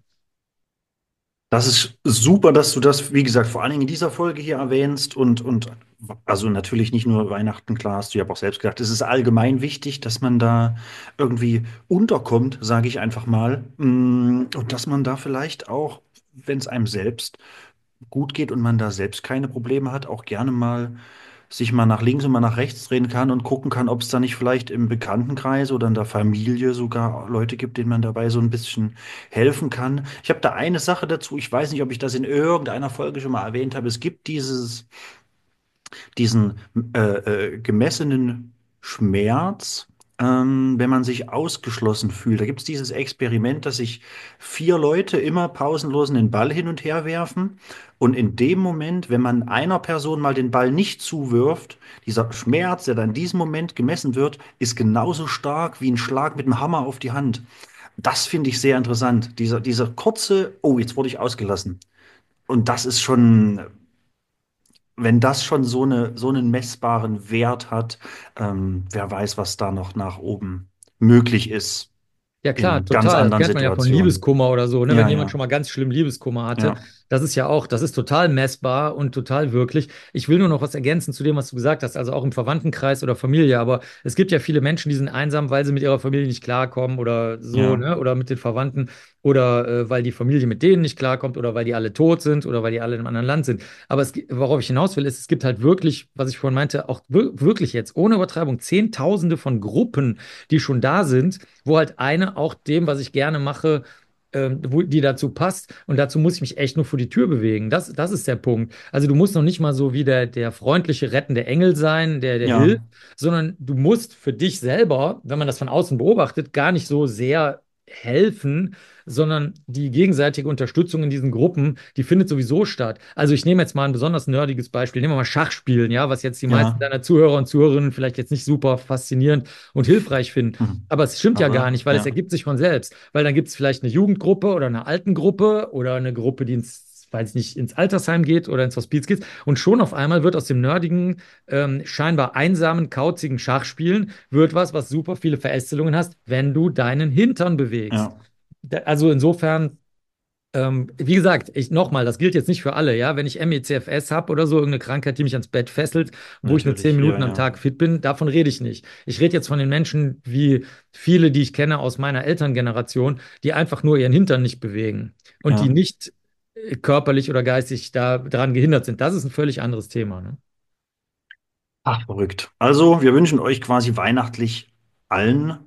Das ist super, dass du das, wie gesagt, vor allen Dingen in dieser Folge hier erwähnst und, und also natürlich nicht nur Weihnachten, klar, hast du ja auch selbst gesagt, es ist allgemein wichtig, dass man da irgendwie unterkommt, sage ich einfach mal. Mm, Und dass man da vielleicht auch, wenn es einem selbst gut geht und man da selbst keine Probleme hat, auch gerne mal sich mal nach links und mal nach rechts drehen kann und gucken kann, ob es da nicht vielleicht im Bekanntenkreis oder in der Familie sogar Leute gibt, denen man dabei so ein bisschen helfen kann. Ich habe da eine Sache dazu, ich weiß nicht, ob ich das in irgendeiner Folge schon mal erwähnt habe. Es gibt dieses diesen äh, äh, gemessenen Schmerz, ähm, wenn man sich ausgeschlossen fühlt. Da gibt es dieses Experiment, dass sich vier Leute immer pausenlos einen Ball hin und her werfen. Und in dem Moment, wenn man einer Person mal den Ball nicht zuwirft, dieser Schmerz, der dann in diesem Moment gemessen wird, ist genauso stark wie ein Schlag mit dem Hammer auf die Hand. Das finde ich sehr interessant. Dieser, dieser kurze, oh, jetzt wurde ich ausgelassen. Und das ist schon, wenn das schon so eine, so einen messbaren Wert hat, ähm, wer weiß, was da noch nach oben möglich ist Ja klar, in ganz total. Das anderen kennt man ja von Situationen. Liebeskummer oder so, ne? Wenn Ja, jemand ja, schon mal ganz schlimm Liebeskummer hatte, ja, das ist ja auch, das ist total messbar und total wirklich. Ich will nur noch was ergänzen zu dem, was du gesagt hast, also auch im Verwandtenkreis oder Familie. Aber es gibt ja viele Menschen, die sind einsam, weil sie mit ihrer Familie nicht klarkommen oder so, ja, ne? Oder mit den Verwandten oder äh, weil die Familie mit denen nicht klarkommt oder weil die alle tot sind oder weil die alle in einem anderen Land sind. Aber es, gi- worauf ich hinaus will, ist, es gibt halt wirklich, was ich vorhin meinte, auch wir wirklich jetzt ohne Übertreibung Zehntausende von Gruppen, die schon da sind, wo halt eine auch dem, was ich gerne mache, ähm, wo, die dazu passt. Und dazu muss ich mich echt nur vor die Tür bewegen. Das, das ist der Punkt. Also du musst noch nicht mal so wie der, der freundliche, rettende Engel sein, der, der hilft, ja, sondern du musst für dich selber, wenn man das von außen beobachtet, gar nicht so sehr helfen, sondern die gegenseitige Unterstützung in diesen Gruppen, die findet sowieso statt. Also ich nehme jetzt mal ein besonders nerdiges Beispiel. Nehmen wir mal Schachspielen, ja, was jetzt die meisten ja. deiner Zuhörer und Zuhörerinnen vielleicht jetzt nicht super faszinierend und hilfreich finden. Hm. Aber es stimmt ja gar Aber nicht, weil es ja, ergibt sich von selbst. Weil dann gibt es vielleicht eine Jugendgruppe oder eine Altengruppe oder eine Gruppe, die ins, weiß nicht, ins Altersheim geht oder ins Hospiz geht. Und schon auf einmal wird aus dem nerdigen, ähm, scheinbar einsamen, kauzigen Schachspielen, wird was, was super viele Verästelungen hast, wenn du deinen Hintern bewegst. ja, Da- Also insofern, ähm, wie gesagt, ich nochmal, das gilt jetzt nicht für alle, ja. Wenn ich M E C F S habe oder so, irgendeine Krankheit, die mich ans Bett fesselt, wo ich nur zehn natürlich, ja, Minuten am ja, Tag fit bin, davon rede ich nicht. Ich rede jetzt von den Menschen wie viele, die ich kenne aus meiner Elterngeneration, die einfach nur ihren Hintern nicht bewegen und die ja. nicht äh, körperlich oder geistig daran gehindert sind. Das ist ein völlig anderes Thema, ne? Ach, verrückt. Also, wir wünschen euch quasi weihnachtlich allen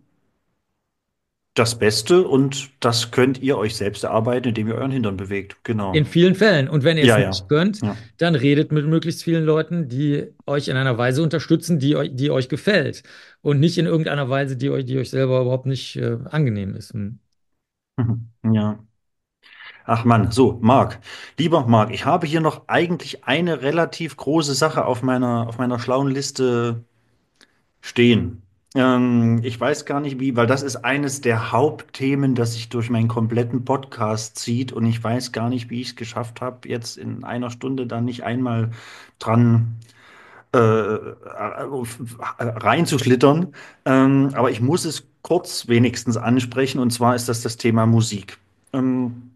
das Beste und das könnt ihr euch selbst erarbeiten, indem ihr euren Hintern bewegt. In Genau. vielen Fällen. Und wenn ihr es Ja, ja, nicht könnt, ja. dann redet mit möglichst vielen Leuten, die euch in einer Weise unterstützen, die euch, die euch gefällt. Und nicht in irgendeiner Weise, die euch, die euch selber überhaupt nicht äh, angenehm ist. Hm. Mhm. Ja. Ach Mann, so, Marc. Lieber Marc, ich habe hier noch eigentlich eine relativ große Sache auf meiner, auf meiner schlauen Liste stehen. Ähm, ich weiß gar nicht wie, weil das ist eines der Hauptthemen, das sich durch meinen kompletten Podcast zieht und ich weiß gar nicht, wie ich es geschafft habe, jetzt in einer Stunde da nicht einmal dran äh, äh, reinzuschlittern. Ähm, aber ich muss es kurz wenigstens ansprechen und zwar ist das das Thema Musik. Ähm,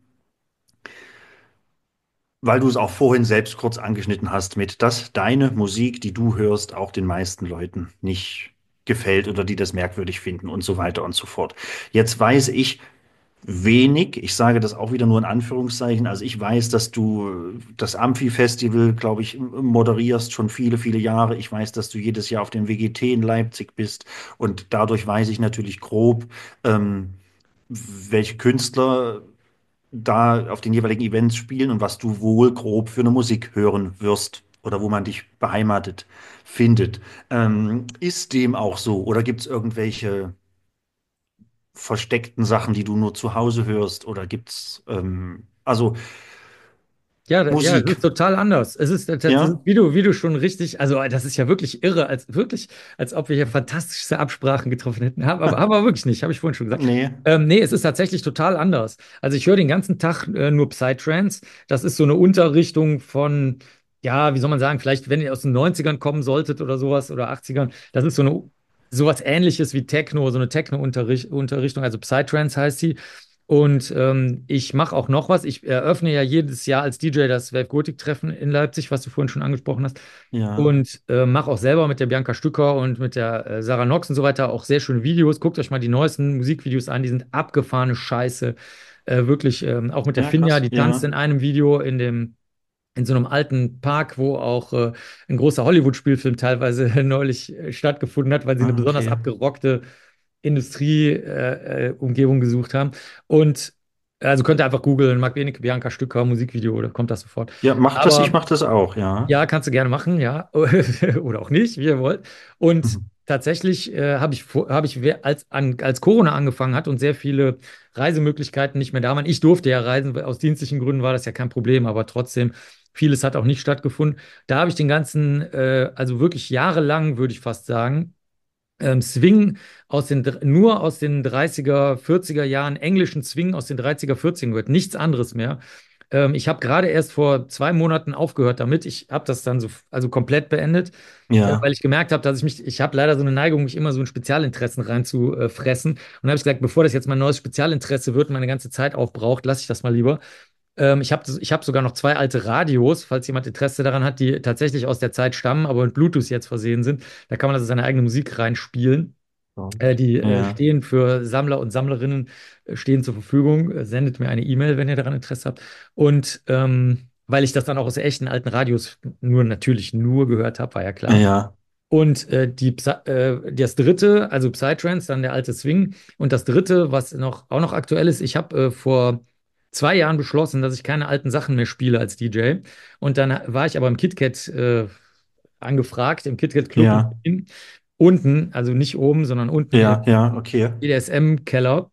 Weil du es auch vorhin selbst kurz angeschnitten hast, mit dass deine Musik, die du hörst, auch den meisten Leuten nicht gefällt oder die das merkwürdig finden und so weiter und so fort. Jetzt weiß ich wenig, ich sage das auch wieder nur in Anführungszeichen, also ich weiß, dass du das Amphi-Festival, glaube ich, moderierst schon viele, viele Jahre. Ich weiß, dass du jedes Jahr auf dem W G T in Leipzig bist und dadurch weiß ich natürlich grob, ähm, welche Künstler da auf den jeweiligen Events spielen und was du wohl grob für eine Musik hören wirst. oder wo man dich beheimatet findet. Ähm, ist dem auch so? Oder gibt es irgendwelche versteckten Sachen, die du nur zu Hause hörst? Oder gibt es, ähm, also Ja, da- ja, es Musik? ist total anders. Es ist, das ist, Ja? wie du, wie du schon richtig, also das ist ja wirklich irre, als wirklich, als ob wir hier fantastische Absprachen getroffen hätten. Haben, aber haben wir wirklich nicht, habe ich vorhin schon gesagt. Nee. Ähm, nee, es ist tatsächlich total anders. Also ich höre den ganzen Tag äh, nur Psytrance. Das ist so eine Unterrichtung von, ja, wie soll man sagen, vielleicht, wenn ihr aus den Neunzigern kommen solltet oder sowas oder achtzigern, das ist so eine sowas Ähnliches wie Techno, so eine Techno-Unterrichtung, also Psytrance heißt sie. Und ähm, ich mache auch noch was. Ich eröffne ja jedes Jahr als D J das Wave Gothic-Treffen in Leipzig, was du vorhin schon angesprochen hast. Ja. Und äh, mache auch selber mit der Bianca Stücker und mit der äh, Sarah Nox und so weiter auch sehr schöne Videos. Guckt euch mal die neuesten Musikvideos an, die sind abgefahrene Scheiße. Äh, wirklich, ähm, auch mit der Ja, Finja, krass. die tanzt Ja. in einem Video in dem, in so einem alten Park, wo auch äh, ein großer Hollywood-Spielfilm teilweise neulich äh, stattgefunden hat, weil sie eine Ah, besonders okay. abgerockte Industrie-Umgebung äh, äh, Umgebung gesucht haben. Und also könnt ihr einfach googeln, Marc Benecke, Bianca Stücker, Musikvideo, da kommt das sofort. Ja, mach das, ich Aber mach das auch, ja. ja, kannst du gerne machen, ja. Oder auch nicht, wie ihr wollt. Und Mhm. tatsächlich äh, habe ich, vor- hab ich, we- als, an, als Corona angefangen hat und sehr viele Reisemöglichkeiten nicht mehr da waren. Ich durfte ja reisen, weil aus dienstlichen Gründen war das ja kein Problem, aber trotzdem, vieles hat auch nicht stattgefunden. Da habe ich den ganzen, äh, also wirklich jahrelang, würde ich fast sagen, ähm, Swing aus den, dr- nur aus den dreißiger, vierziger Jahren, englischen Swing aus den dreißiger, vierzigern gehört, nichts anderes mehr. Ähm, ich habe gerade erst vor zwei Monaten aufgehört damit. Ich habe das dann so, also komplett beendet, äh, Ja, weil ich gemerkt habe, dass ich mich, ich habe leider so eine Neigung, mich immer so in Spezialinteressen reinzufressen. Und dann habe ich gesagt, bevor das jetzt mein neues Spezialinteresse wird und meine ganze Zeit aufbraucht, lasse ich das mal lieber. Ähm, ich habe ich hab sogar noch zwei alte Radios, falls jemand Interesse daran hat, die tatsächlich aus der Zeit stammen, aber mit Bluetooth jetzt versehen sind. Da kann man also seine eigene Musik reinspielen. Äh, die äh, ja, stehen für Sammler und Sammlerinnen, äh, stehen zur Verfügung. Äh, sendet mir eine E-Mail, wenn ihr daran Interesse habt. Und ähm, weil ich das dann auch aus echten alten Radios nur natürlich nur gehört habe, war ja klar. ja, Und äh, die Psy äh, das dritte, also Psytrance, dann der alte Swing. Und das dritte, was noch, auch noch aktuell ist, ich habe äh, vor zwei Jahren beschlossen, dass ich keine alten Sachen mehr spiele als D J. Und dann war ich aber im KitKat äh, angefragt, im KitKat Club in ja, Berlin. Unten, also nicht oben, sondern unten in dem ja, ja, okay. B D S M-Keller.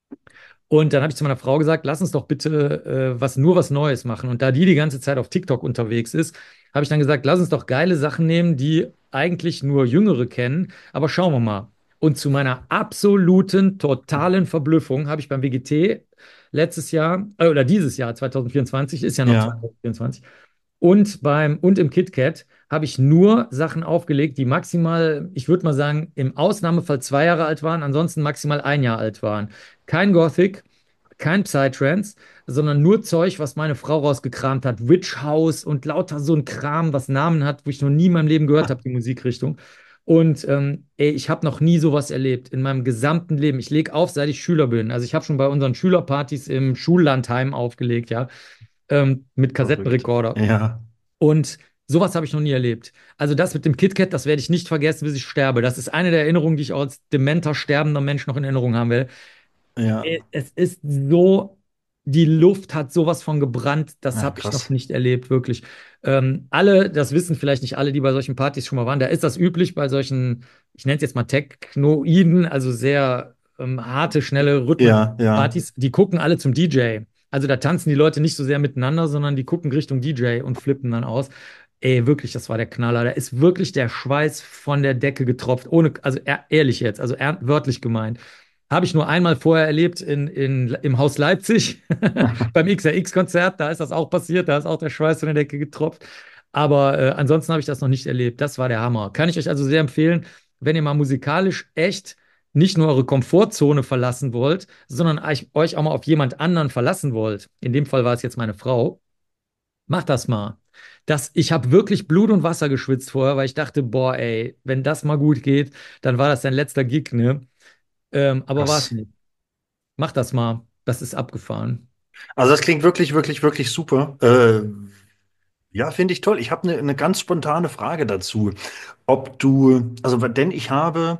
Und dann habe ich zu meiner Frau gesagt, lass uns doch bitte äh, was, nur was Neues machen. Und da die die ganze Zeit auf TikTok unterwegs ist, habe ich dann gesagt, lass uns doch geile Sachen nehmen, die eigentlich nur Jüngere kennen. Aber schauen wir mal. Und zu meiner absoluten, totalen Verblüffung habe ich beim W G T letztes Jahr, äh, oder dieses Jahr, zwanzig vierundzwanzig, ist ja noch Ja, zwanzig vierundzwanzig, und beim und im KitKat habe ich nur Sachen aufgelegt, die maximal, ich würde mal sagen, im Ausnahmefall zwei Jahre alt waren, ansonsten maximal ein Jahr alt waren. Kein Gothic, kein Psytrance, sondern nur Zeug, was meine Frau rausgekramt hat. Witch House und lauter so ein Kram, was Namen hat, wo ich noch nie in meinem Leben gehört habe, die Musikrichtung. Und ähm, ey, ich habe noch nie sowas erlebt in meinem gesamten Leben. Ich lege auf, seit ich Schüler bin. Also ich habe schon bei unseren Schülerpartys im Schullandheim aufgelegt, ja, ähm, mit verrückt. Kassettenrekorder. Ja, Und sowas habe ich noch nie erlebt. Also das mit dem KitKat, das werde ich nicht vergessen, bis ich sterbe. Das ist eine der Erinnerungen, die ich auch als dementer sterbender Mensch noch in Erinnerung haben will. ja, Äh, Es ist so, die Luft hat sowas von gebrannt, das ja, habe ich noch krass. nicht erlebt, wirklich. Ähm, alle, das wissen vielleicht nicht alle, die bei solchen Partys schon mal waren, da ist das üblich bei solchen, ich nenne es jetzt mal Technoiden, also sehr ähm, harte, schnelle Ja, ja, Rhythmen-Partys, die gucken alle zum D J. Also da tanzen die Leute nicht so sehr miteinander, sondern die gucken Richtung D J und flippen dann aus. Ey, wirklich, das war der Knaller. Da ist wirklich der Schweiß von der Decke getropft. Ohne, also ehr- ehrlich jetzt, also ehr- wörtlich gemeint. Habe ich nur einmal vorher erlebt in, in, im Haus Leipzig beim X R X-Konzert. Da ist das auch passiert. Da ist auch der Schweiß von der Decke getropft. Aber äh, ansonsten habe ich das noch nicht erlebt. Das war der Hammer. Kann ich euch also sehr empfehlen, wenn ihr mal musikalisch echt nicht nur eure Komfortzone verlassen wollt, sondern euch, euch auch mal auf jemand anderen verlassen wollt. In dem Fall war es jetzt meine Frau. Macht das mal. Das, ich habe wirklich Blut und Wasser geschwitzt vorher, weil ich dachte, boah, ey, wenn das mal gut geht, dann war das dein letzter Gig, ne? Ähm, aber war es krass. nicht. Mach das mal. Das ist abgefahren. Also das klingt wirklich, wirklich, wirklich super. Äh, ja, finde ich toll. Ich habe eine eine ganz spontane Frage dazu. Ob du, also denn ich habe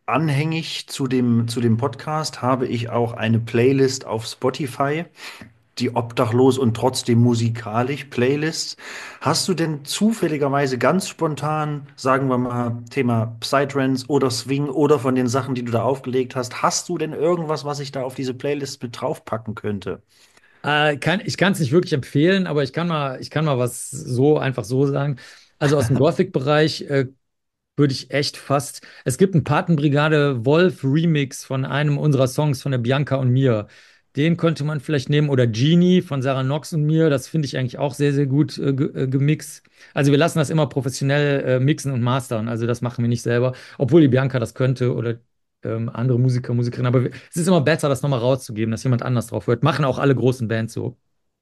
anhängig zu dem, zu dem Podcast habe ich auch eine Playlist auf Spotify. die Obdachlos und trotzdem musikalisch Playlists. Hast du denn zufälligerweise ganz spontan, sagen wir mal, Thema Psytrance oder Swing oder von den Sachen, die du da aufgelegt hast, hast du denn irgendwas, was ich da auf diese Playlist mit draufpacken könnte? Äh, kann, ich kann es nicht wirklich empfehlen, aber ich kann mal, ich kann mal was so einfach so sagen. Also aus dem Gothic-Bereich äh, würde ich echt fast. Es gibt einen Patenbrigade Wolf Remix von einem unserer Songs von der Bianca und mir. Den könnte man vielleicht nehmen. Oder Genie von Sarah Knox und mir. Das finde ich eigentlich auch sehr, sehr gut äh, ge äh, gemixt. Also wir lassen das immer professionell äh, mixen und mastern. Also das machen wir nicht selber. Obwohl die Bianca das könnte oder ähm, andere Musiker, Musikerinnen. Aber wir, es ist immer besser, das nochmal rauszugeben, dass jemand anders drauf hört. Machen auch alle großen Bands so.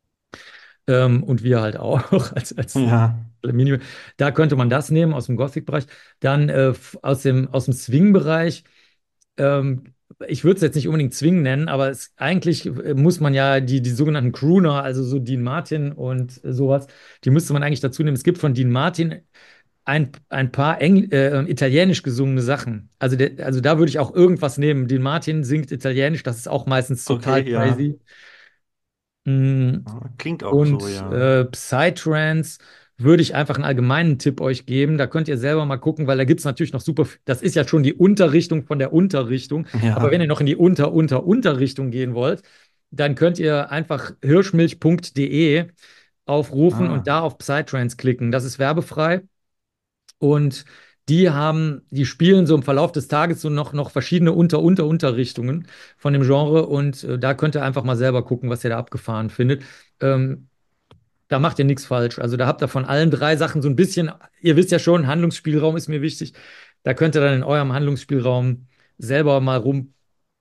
Ähm, und wir halt auch als, als Ja, Aluminium. Da könnte man das nehmen aus dem Gothic-Bereich. Dann äh, f- aus dem, aus dem Swing-Bereich. Ähm, Ich würde es jetzt nicht unbedingt Swing nennen, aber es, eigentlich äh, muss man ja die, die sogenannten Crooner, also so Dean Martin und äh, sowas, die müsste man eigentlich dazu nehmen. Es gibt von Dean Martin ein, ein paar Engl äh, italienisch gesungene Sachen. Also, der, also da würde ich auch irgendwas nehmen. Dean Martin singt italienisch, das ist auch meistens total okay, ja. crazy. Mm, Ja, klingt auch so, und ja. äh, Psytrance würde ich einfach einen allgemeinen Tipp euch geben. Da könnt ihr selber mal gucken, weil da gibt es natürlich noch super, das ist ja schon die Unterrichtung von der Unterrichtung. Aber wenn Ja. ihr noch in die Unter, Unter, Unterrichtung gehen wollt, dann könnt ihr einfach hirschmilch punkt de aufrufen und Ah, da auf Psytrance klicken. Das ist werbefrei und die haben, die spielen so im Verlauf des Tages so noch, noch verschiedene Unter, Unter, Unterrichtungen von dem Genre und äh, da könnt ihr einfach mal selber gucken, was ihr da abgefahren findet. Ähm, Da macht ihr nichts falsch. Also da habt ihr von allen drei Sachen so ein bisschen, ihr wisst ja schon, Handlungsspielraum ist mir wichtig. Da könnt ihr dann in eurem Handlungsspielraum selber mal rumgucken,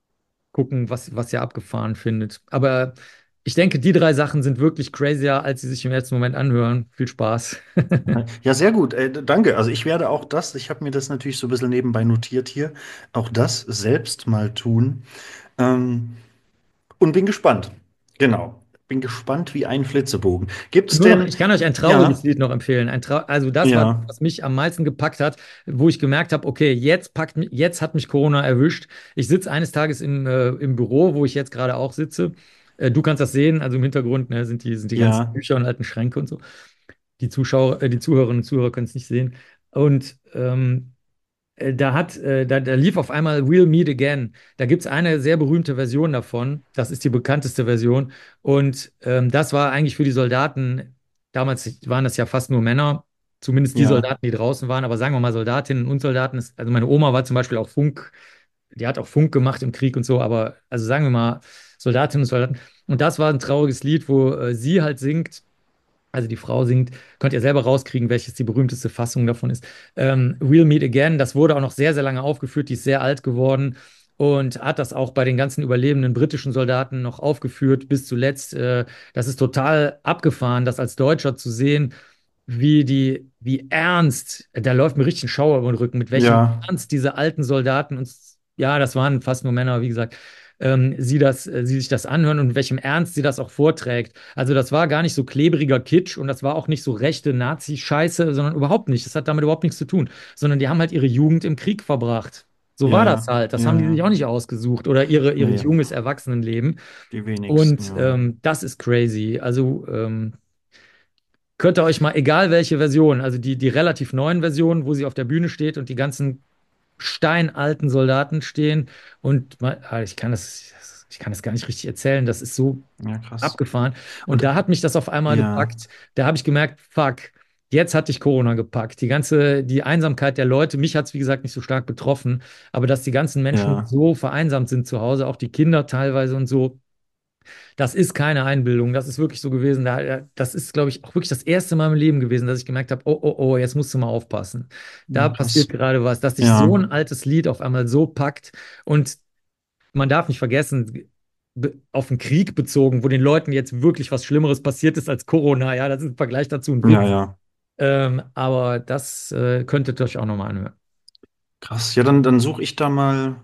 was, was ihr abgefahren findet. Aber ich denke, die drei Sachen sind wirklich crazier, als sie sich im letzten Moment anhören. Viel Spaß. ja, sehr gut. Äh, danke. Also ich werde auch das, ich habe mir das natürlich so ein bisschen nebenbei notiert hier, auch das selbst mal tun. Ähm, und bin gespannt. Genau. Bin gespannt wie ein Flitzebogen. Gibt es Nur noch, denn, ich kann euch ein trauriges ja, Lied noch empfehlen. Ein Trau also das war, ja, was mich am meisten gepackt hat, wo ich gemerkt habe, okay, jetzt packt, mi- jetzt hat mich Corona erwischt. Ich sitze eines Tages im, äh, im Büro, wo ich jetzt gerade auch sitze. Äh, du kannst das sehen, also im Hintergrund, ne, sind die, sind die ganzen ja, Bücher und alten Schränke und so. Die Zuschauer, äh, die Zuhörerinnen und Zuhörer können es nicht sehen. Und ähm, äh, da hat, äh, da, da lief auf einmal We'll Meet Again. Da gibt es eine sehr berühmte Version davon. Das ist die bekannteste Version. Und ähm, das war eigentlich für die Soldaten, damals waren das ja fast nur Männer, zumindest die ja, Soldaten, die draußen waren, aber sagen wir mal Soldatinnen und Soldaten. Ist, also meine Oma war zum Beispiel auch Funk, die hat auch Funk gemacht im Krieg und so, aber also sagen wir mal Soldatinnen und Soldaten. Und das war ein trauriges Lied, wo äh, sie halt singt, also die Frau singt, könnt ihr selber rauskriegen, welches die berühmteste Fassung davon ist. Ähm, We'll Meet Again, das wurde auch noch sehr, sehr lange aufgeführt, die ist sehr alt geworden und hat das auch bei den ganzen überlebenden britischen Soldaten noch aufgeführt bis zuletzt. Äh, das ist total abgefahren, das als Deutscher zu sehen, wie die, wie ernst, da läuft mir richtig ein Schauer über den Rücken, mit welchem ja, Ernst diese alten Soldaten uns, ja, das waren fast nur Männer, wie gesagt, ähm, sie das, äh, sie sich das anhören und mit welchem Ernst sie das auch vorträgt. Also das war gar nicht so klebriger Kitsch und das war auch nicht so rechte Nazi-Scheiße, sondern überhaupt nicht. Das hat damit überhaupt nichts zu tun, sondern die haben halt ihre Jugend im Krieg verbracht. So war das ja, halt. Das haben ja, die sich ja. auch nicht ausgesucht oder ihre, ihr Nee, junges Erwachsenenleben. die wenigsten, Und ja. ähm, das ist crazy. Also ähm, könnt ihr euch mal, egal welche Version, also die, die relativ neuen Versionen, wo sie auf der Bühne steht und die ganzen steinalten Soldaten stehen und mal, ah, ich kann das, ich kann das gar nicht richtig erzählen, das ist so Ja, krass. abgefahren. Und Und da hat mich das auf einmal ja, gepackt. Da habe ich gemerkt, fuck, jetzt hat dich Corona gepackt. Die ganze, die Einsamkeit der Leute, mich hat es wie gesagt nicht so stark betroffen, aber dass die ganzen Menschen ja, so vereinsamt sind zu Hause, auch die Kinder teilweise und so, das ist keine Einbildung, das ist wirklich so gewesen. Da, das ist, glaube ich, auch wirklich das erste Mal im Leben gewesen, dass ich gemerkt habe, oh, oh, oh, jetzt musst du mal aufpassen. ja, Da passiert krass. gerade was, dass dich so Ja, ein altes Lied auf einmal so packt. Und man darf nicht vergessen, be- auf den Krieg bezogen, wo den Leuten jetzt wirklich was Schlimmeres passiert ist als Corona. Ja, das ist im Vergleich dazu ein ja, Witz. ja. Ähm, aber das äh, könntet ihr euch auch nochmal anhören. Krass. Ja, dann, dann suche ich da mal,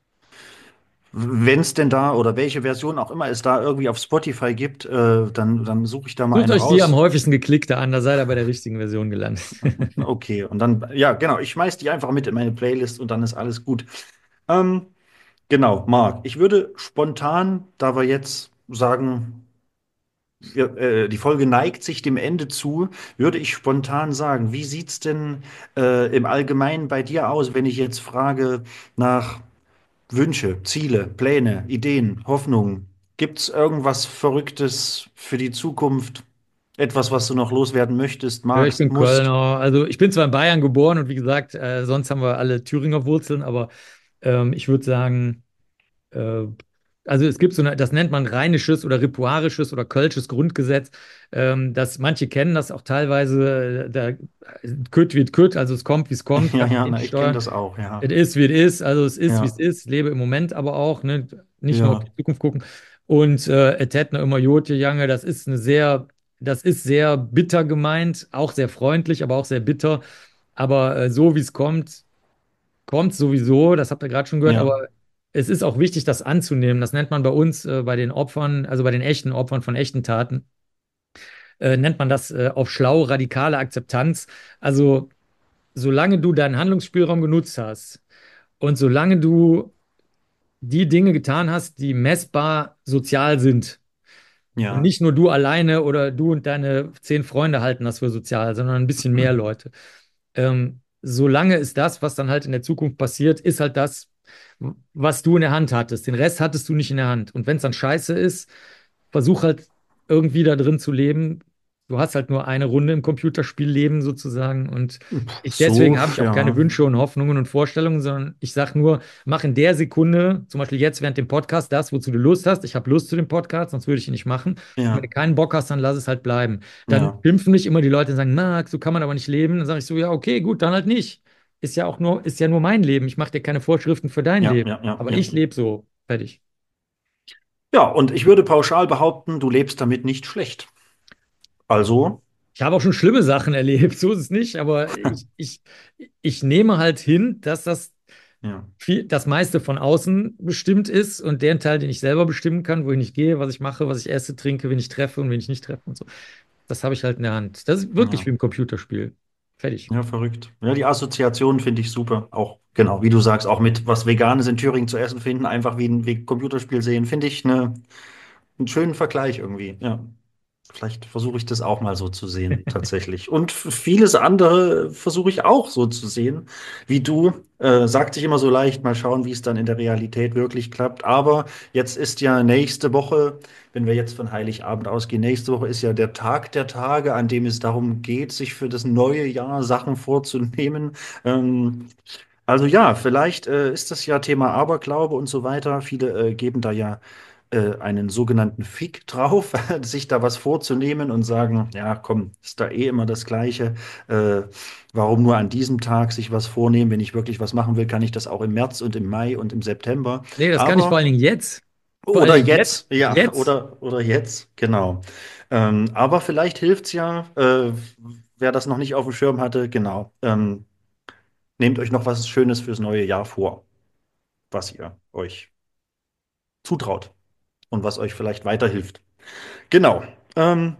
wenn es denn da oder welche Version auch immer es da irgendwie auf Spotify gibt, äh, dann, dann suche ich da mal Sucht eine euch die am raus. häufigsten geklickte an, da seid ihr bei der richtigen Version gelandet. Okay, und dann, ja, genau, ich schmeiß die einfach mit in meine Playlist und dann ist alles gut. Ähm, genau, Marc, ich würde spontan, da wir jetzt sagen, wir, äh, die Folge neigt sich dem Ende zu, würde ich spontan sagen, wie sieht's denn äh, im Allgemeinen bei dir aus, wenn ich jetzt frage nach Wünsche, Ziele, Pläne, Ideen, Hoffnungen? Gibt's irgendwas Verrücktes für die Zukunft? Etwas, was du noch loswerden möchtest, Ja, ich magst, bin musst? Kölner. Also ich bin zwar in Bayern geboren und wie gesagt, äh, sonst haben wir alle Thüringer Wurzeln, aber ähm, ich würde sagen, Äh, also es gibt so eine, das nennt man rheinisches oder ripuarisches oder kölsches Grundgesetz. Ähm, das, manche kennen das auch teilweise, äh, da Kütt wird Kütt, also es kommt, wie es kommt, Ja, kann ja, ich na, nicht ich kenne steuern. das auch, ja. Es ist, wie es ist, also es ist, wie es Ja, ist, lebe im Moment aber auch, ne? Nicht nur auf ja. die Zukunft gucken. Und äh, et hätt noch immer Jotje Jange, das ist eine sehr, das ist sehr bitter gemeint, auch sehr freundlich, aber auch sehr bitter. Aber äh, so wie es kommt, kommt sowieso, das habt ihr gerade schon gehört, aber Ja, es ist auch wichtig, das anzunehmen. Das nennt man bei uns, äh, bei den Opfern, also bei den echten Opfern von echten Taten, äh, nennt man das äh, auf schlau radikale Akzeptanz. Also solange du deinen Handlungsspielraum genutzt hast und solange du die Dinge getan hast, die messbar sozial sind, und ja. nicht nur du alleine oder du und deine zehn Freunde halten das für sozial, sondern ein bisschen mehr Leute. Ähm, solange ist das, was dann halt in der Zukunft passiert, ist halt das, was du in der Hand hattest. Den Rest hattest du nicht in der Hand. Und wenn es dann scheiße ist, versuch halt irgendwie da drin zu leben. Du hast halt nur eine Runde im Computerspiel leben sozusagen. Und ich, So, deswegen habe ich auch keine ja, Wünsche und Hoffnungen und Vorstellungen, sondern ich sage nur, mach in der Sekunde, zum Beispiel jetzt während dem Podcast, das, wozu du Lust hast. Ich habe Lust zu dem Podcast, sonst würde ich ihn nicht machen. Und wenn du ja, keinen Bock hast, dann lass es halt bleiben. Dann ja, schimpfen mich immer die Leute und sagen, Max, so kann man aber nicht leben. Dann sage ich so, ja, okay, gut, dann halt nicht. Ist ja auch nur, ist ja nur mein Leben. Ich mache dir keine Vorschriften für dein ja, Leben. ja, ja, Aber ja. ich lebe so. Fertig. Ja, und ich würde pauschal behaupten, du lebst damit nicht schlecht. Also, Ich habe auch schon schlimme Sachen erlebt, so ist es nicht, aber ich, ich, ich nehme halt hin, dass das ja, viel, das meiste von außen bestimmt ist und den Teil, den ich selber bestimmen kann, wohin ich gehe, was ich mache, was ich esse, trinke, wen ich treffe und wen ich nicht treffe und so. Das habe ich halt in der Hand. Das ist wirklich ja, wie im Computerspiel. Fertig. ja, verrückt. Ja, die Assoziation finde ich super. Auch, genau, wie du sagst, auch mit was Veganes in Thüringen zu essen finden, einfach wie ein, wie ein Computerspiel sehen, finde ich eine, einen schönen Vergleich irgendwie. Ja. Vielleicht versuche ich das auch mal so zu sehen, tatsächlich. Und f- vieles andere versuche ich auch so zu sehen, wie du. Äh, sagt sich immer so leicht, mal schauen, wie es dann in der Realität wirklich klappt. Aber jetzt ist ja nächste Woche, wenn wir jetzt von Heiligabend ausgehen, nächste Woche ist ja der Tag der Tage, an dem es darum geht, sich für das neue Jahr Sachen vorzunehmen. Ähm, also ja, vielleicht äh, ist das ja Thema Aberglaube und so weiter. Viele äh, geben da ja äh, einen sogenannten Fick drauf, sich da was vorzunehmen und sagen, ja, komm, ist da eh immer das Gleiche. Äh, warum nur an diesem Tag sich was vornehmen? Wenn ich wirklich was machen will, kann ich das auch im März und im Mai und im September. Nee, das kann ich vor Aber, allen Dingen jetzt. Vor allen oder Dingen jetzt. jetzt, ja, Jetzt. oder, oder jetzt, genau. Ähm, aber vielleicht hilft's ja, äh, wer das noch nicht auf dem Schirm hatte, genau. Ähm, nehmt euch noch was Schönes fürs neue Jahr vor, was ihr euch zutraut und was euch vielleicht weiterhilft. Genau. Ähm,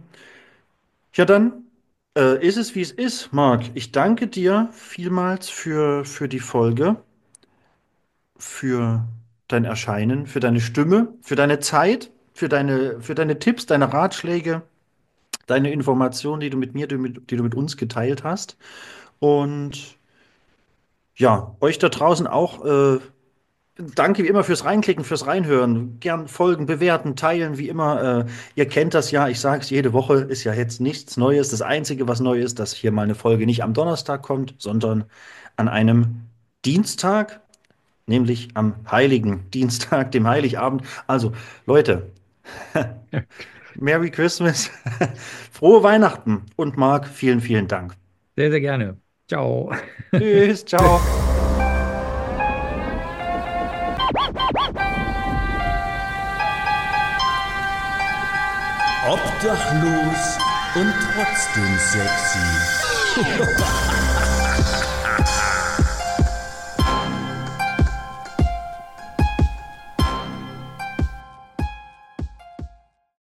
ja, dann äh, ist es, wie es ist, Marc. Ich danke dir vielmals für, für die Folge, für dein Erscheinen, für deine Stimme, für deine Zeit, für deine, für deine Tipps, deine Ratschläge, deine Informationen, die du mit mir, die, mit- die du mit uns geteilt hast. Und ja, euch da draußen auch äh, danke wie immer fürs Reinklicken, fürs Reinhören. Gern folgen, bewerten, teilen, wie immer. Äh, ihr kennt das ja, ich sage es jede Woche, ist ja jetzt nichts Neues. Das Einzige, was neu ist, dass hier mal eine Folge nicht am Donnerstag kommt, sondern an einem Dienstag, nämlich am Heiligen Dienstag, dem Heiligabend. Also, Leute, Merry Christmas, frohe Weihnachten und Marc, vielen, vielen Dank. Sehr, sehr gerne. Ciao. Tschüss, ciao. Obdachlos und trotzdem sexy.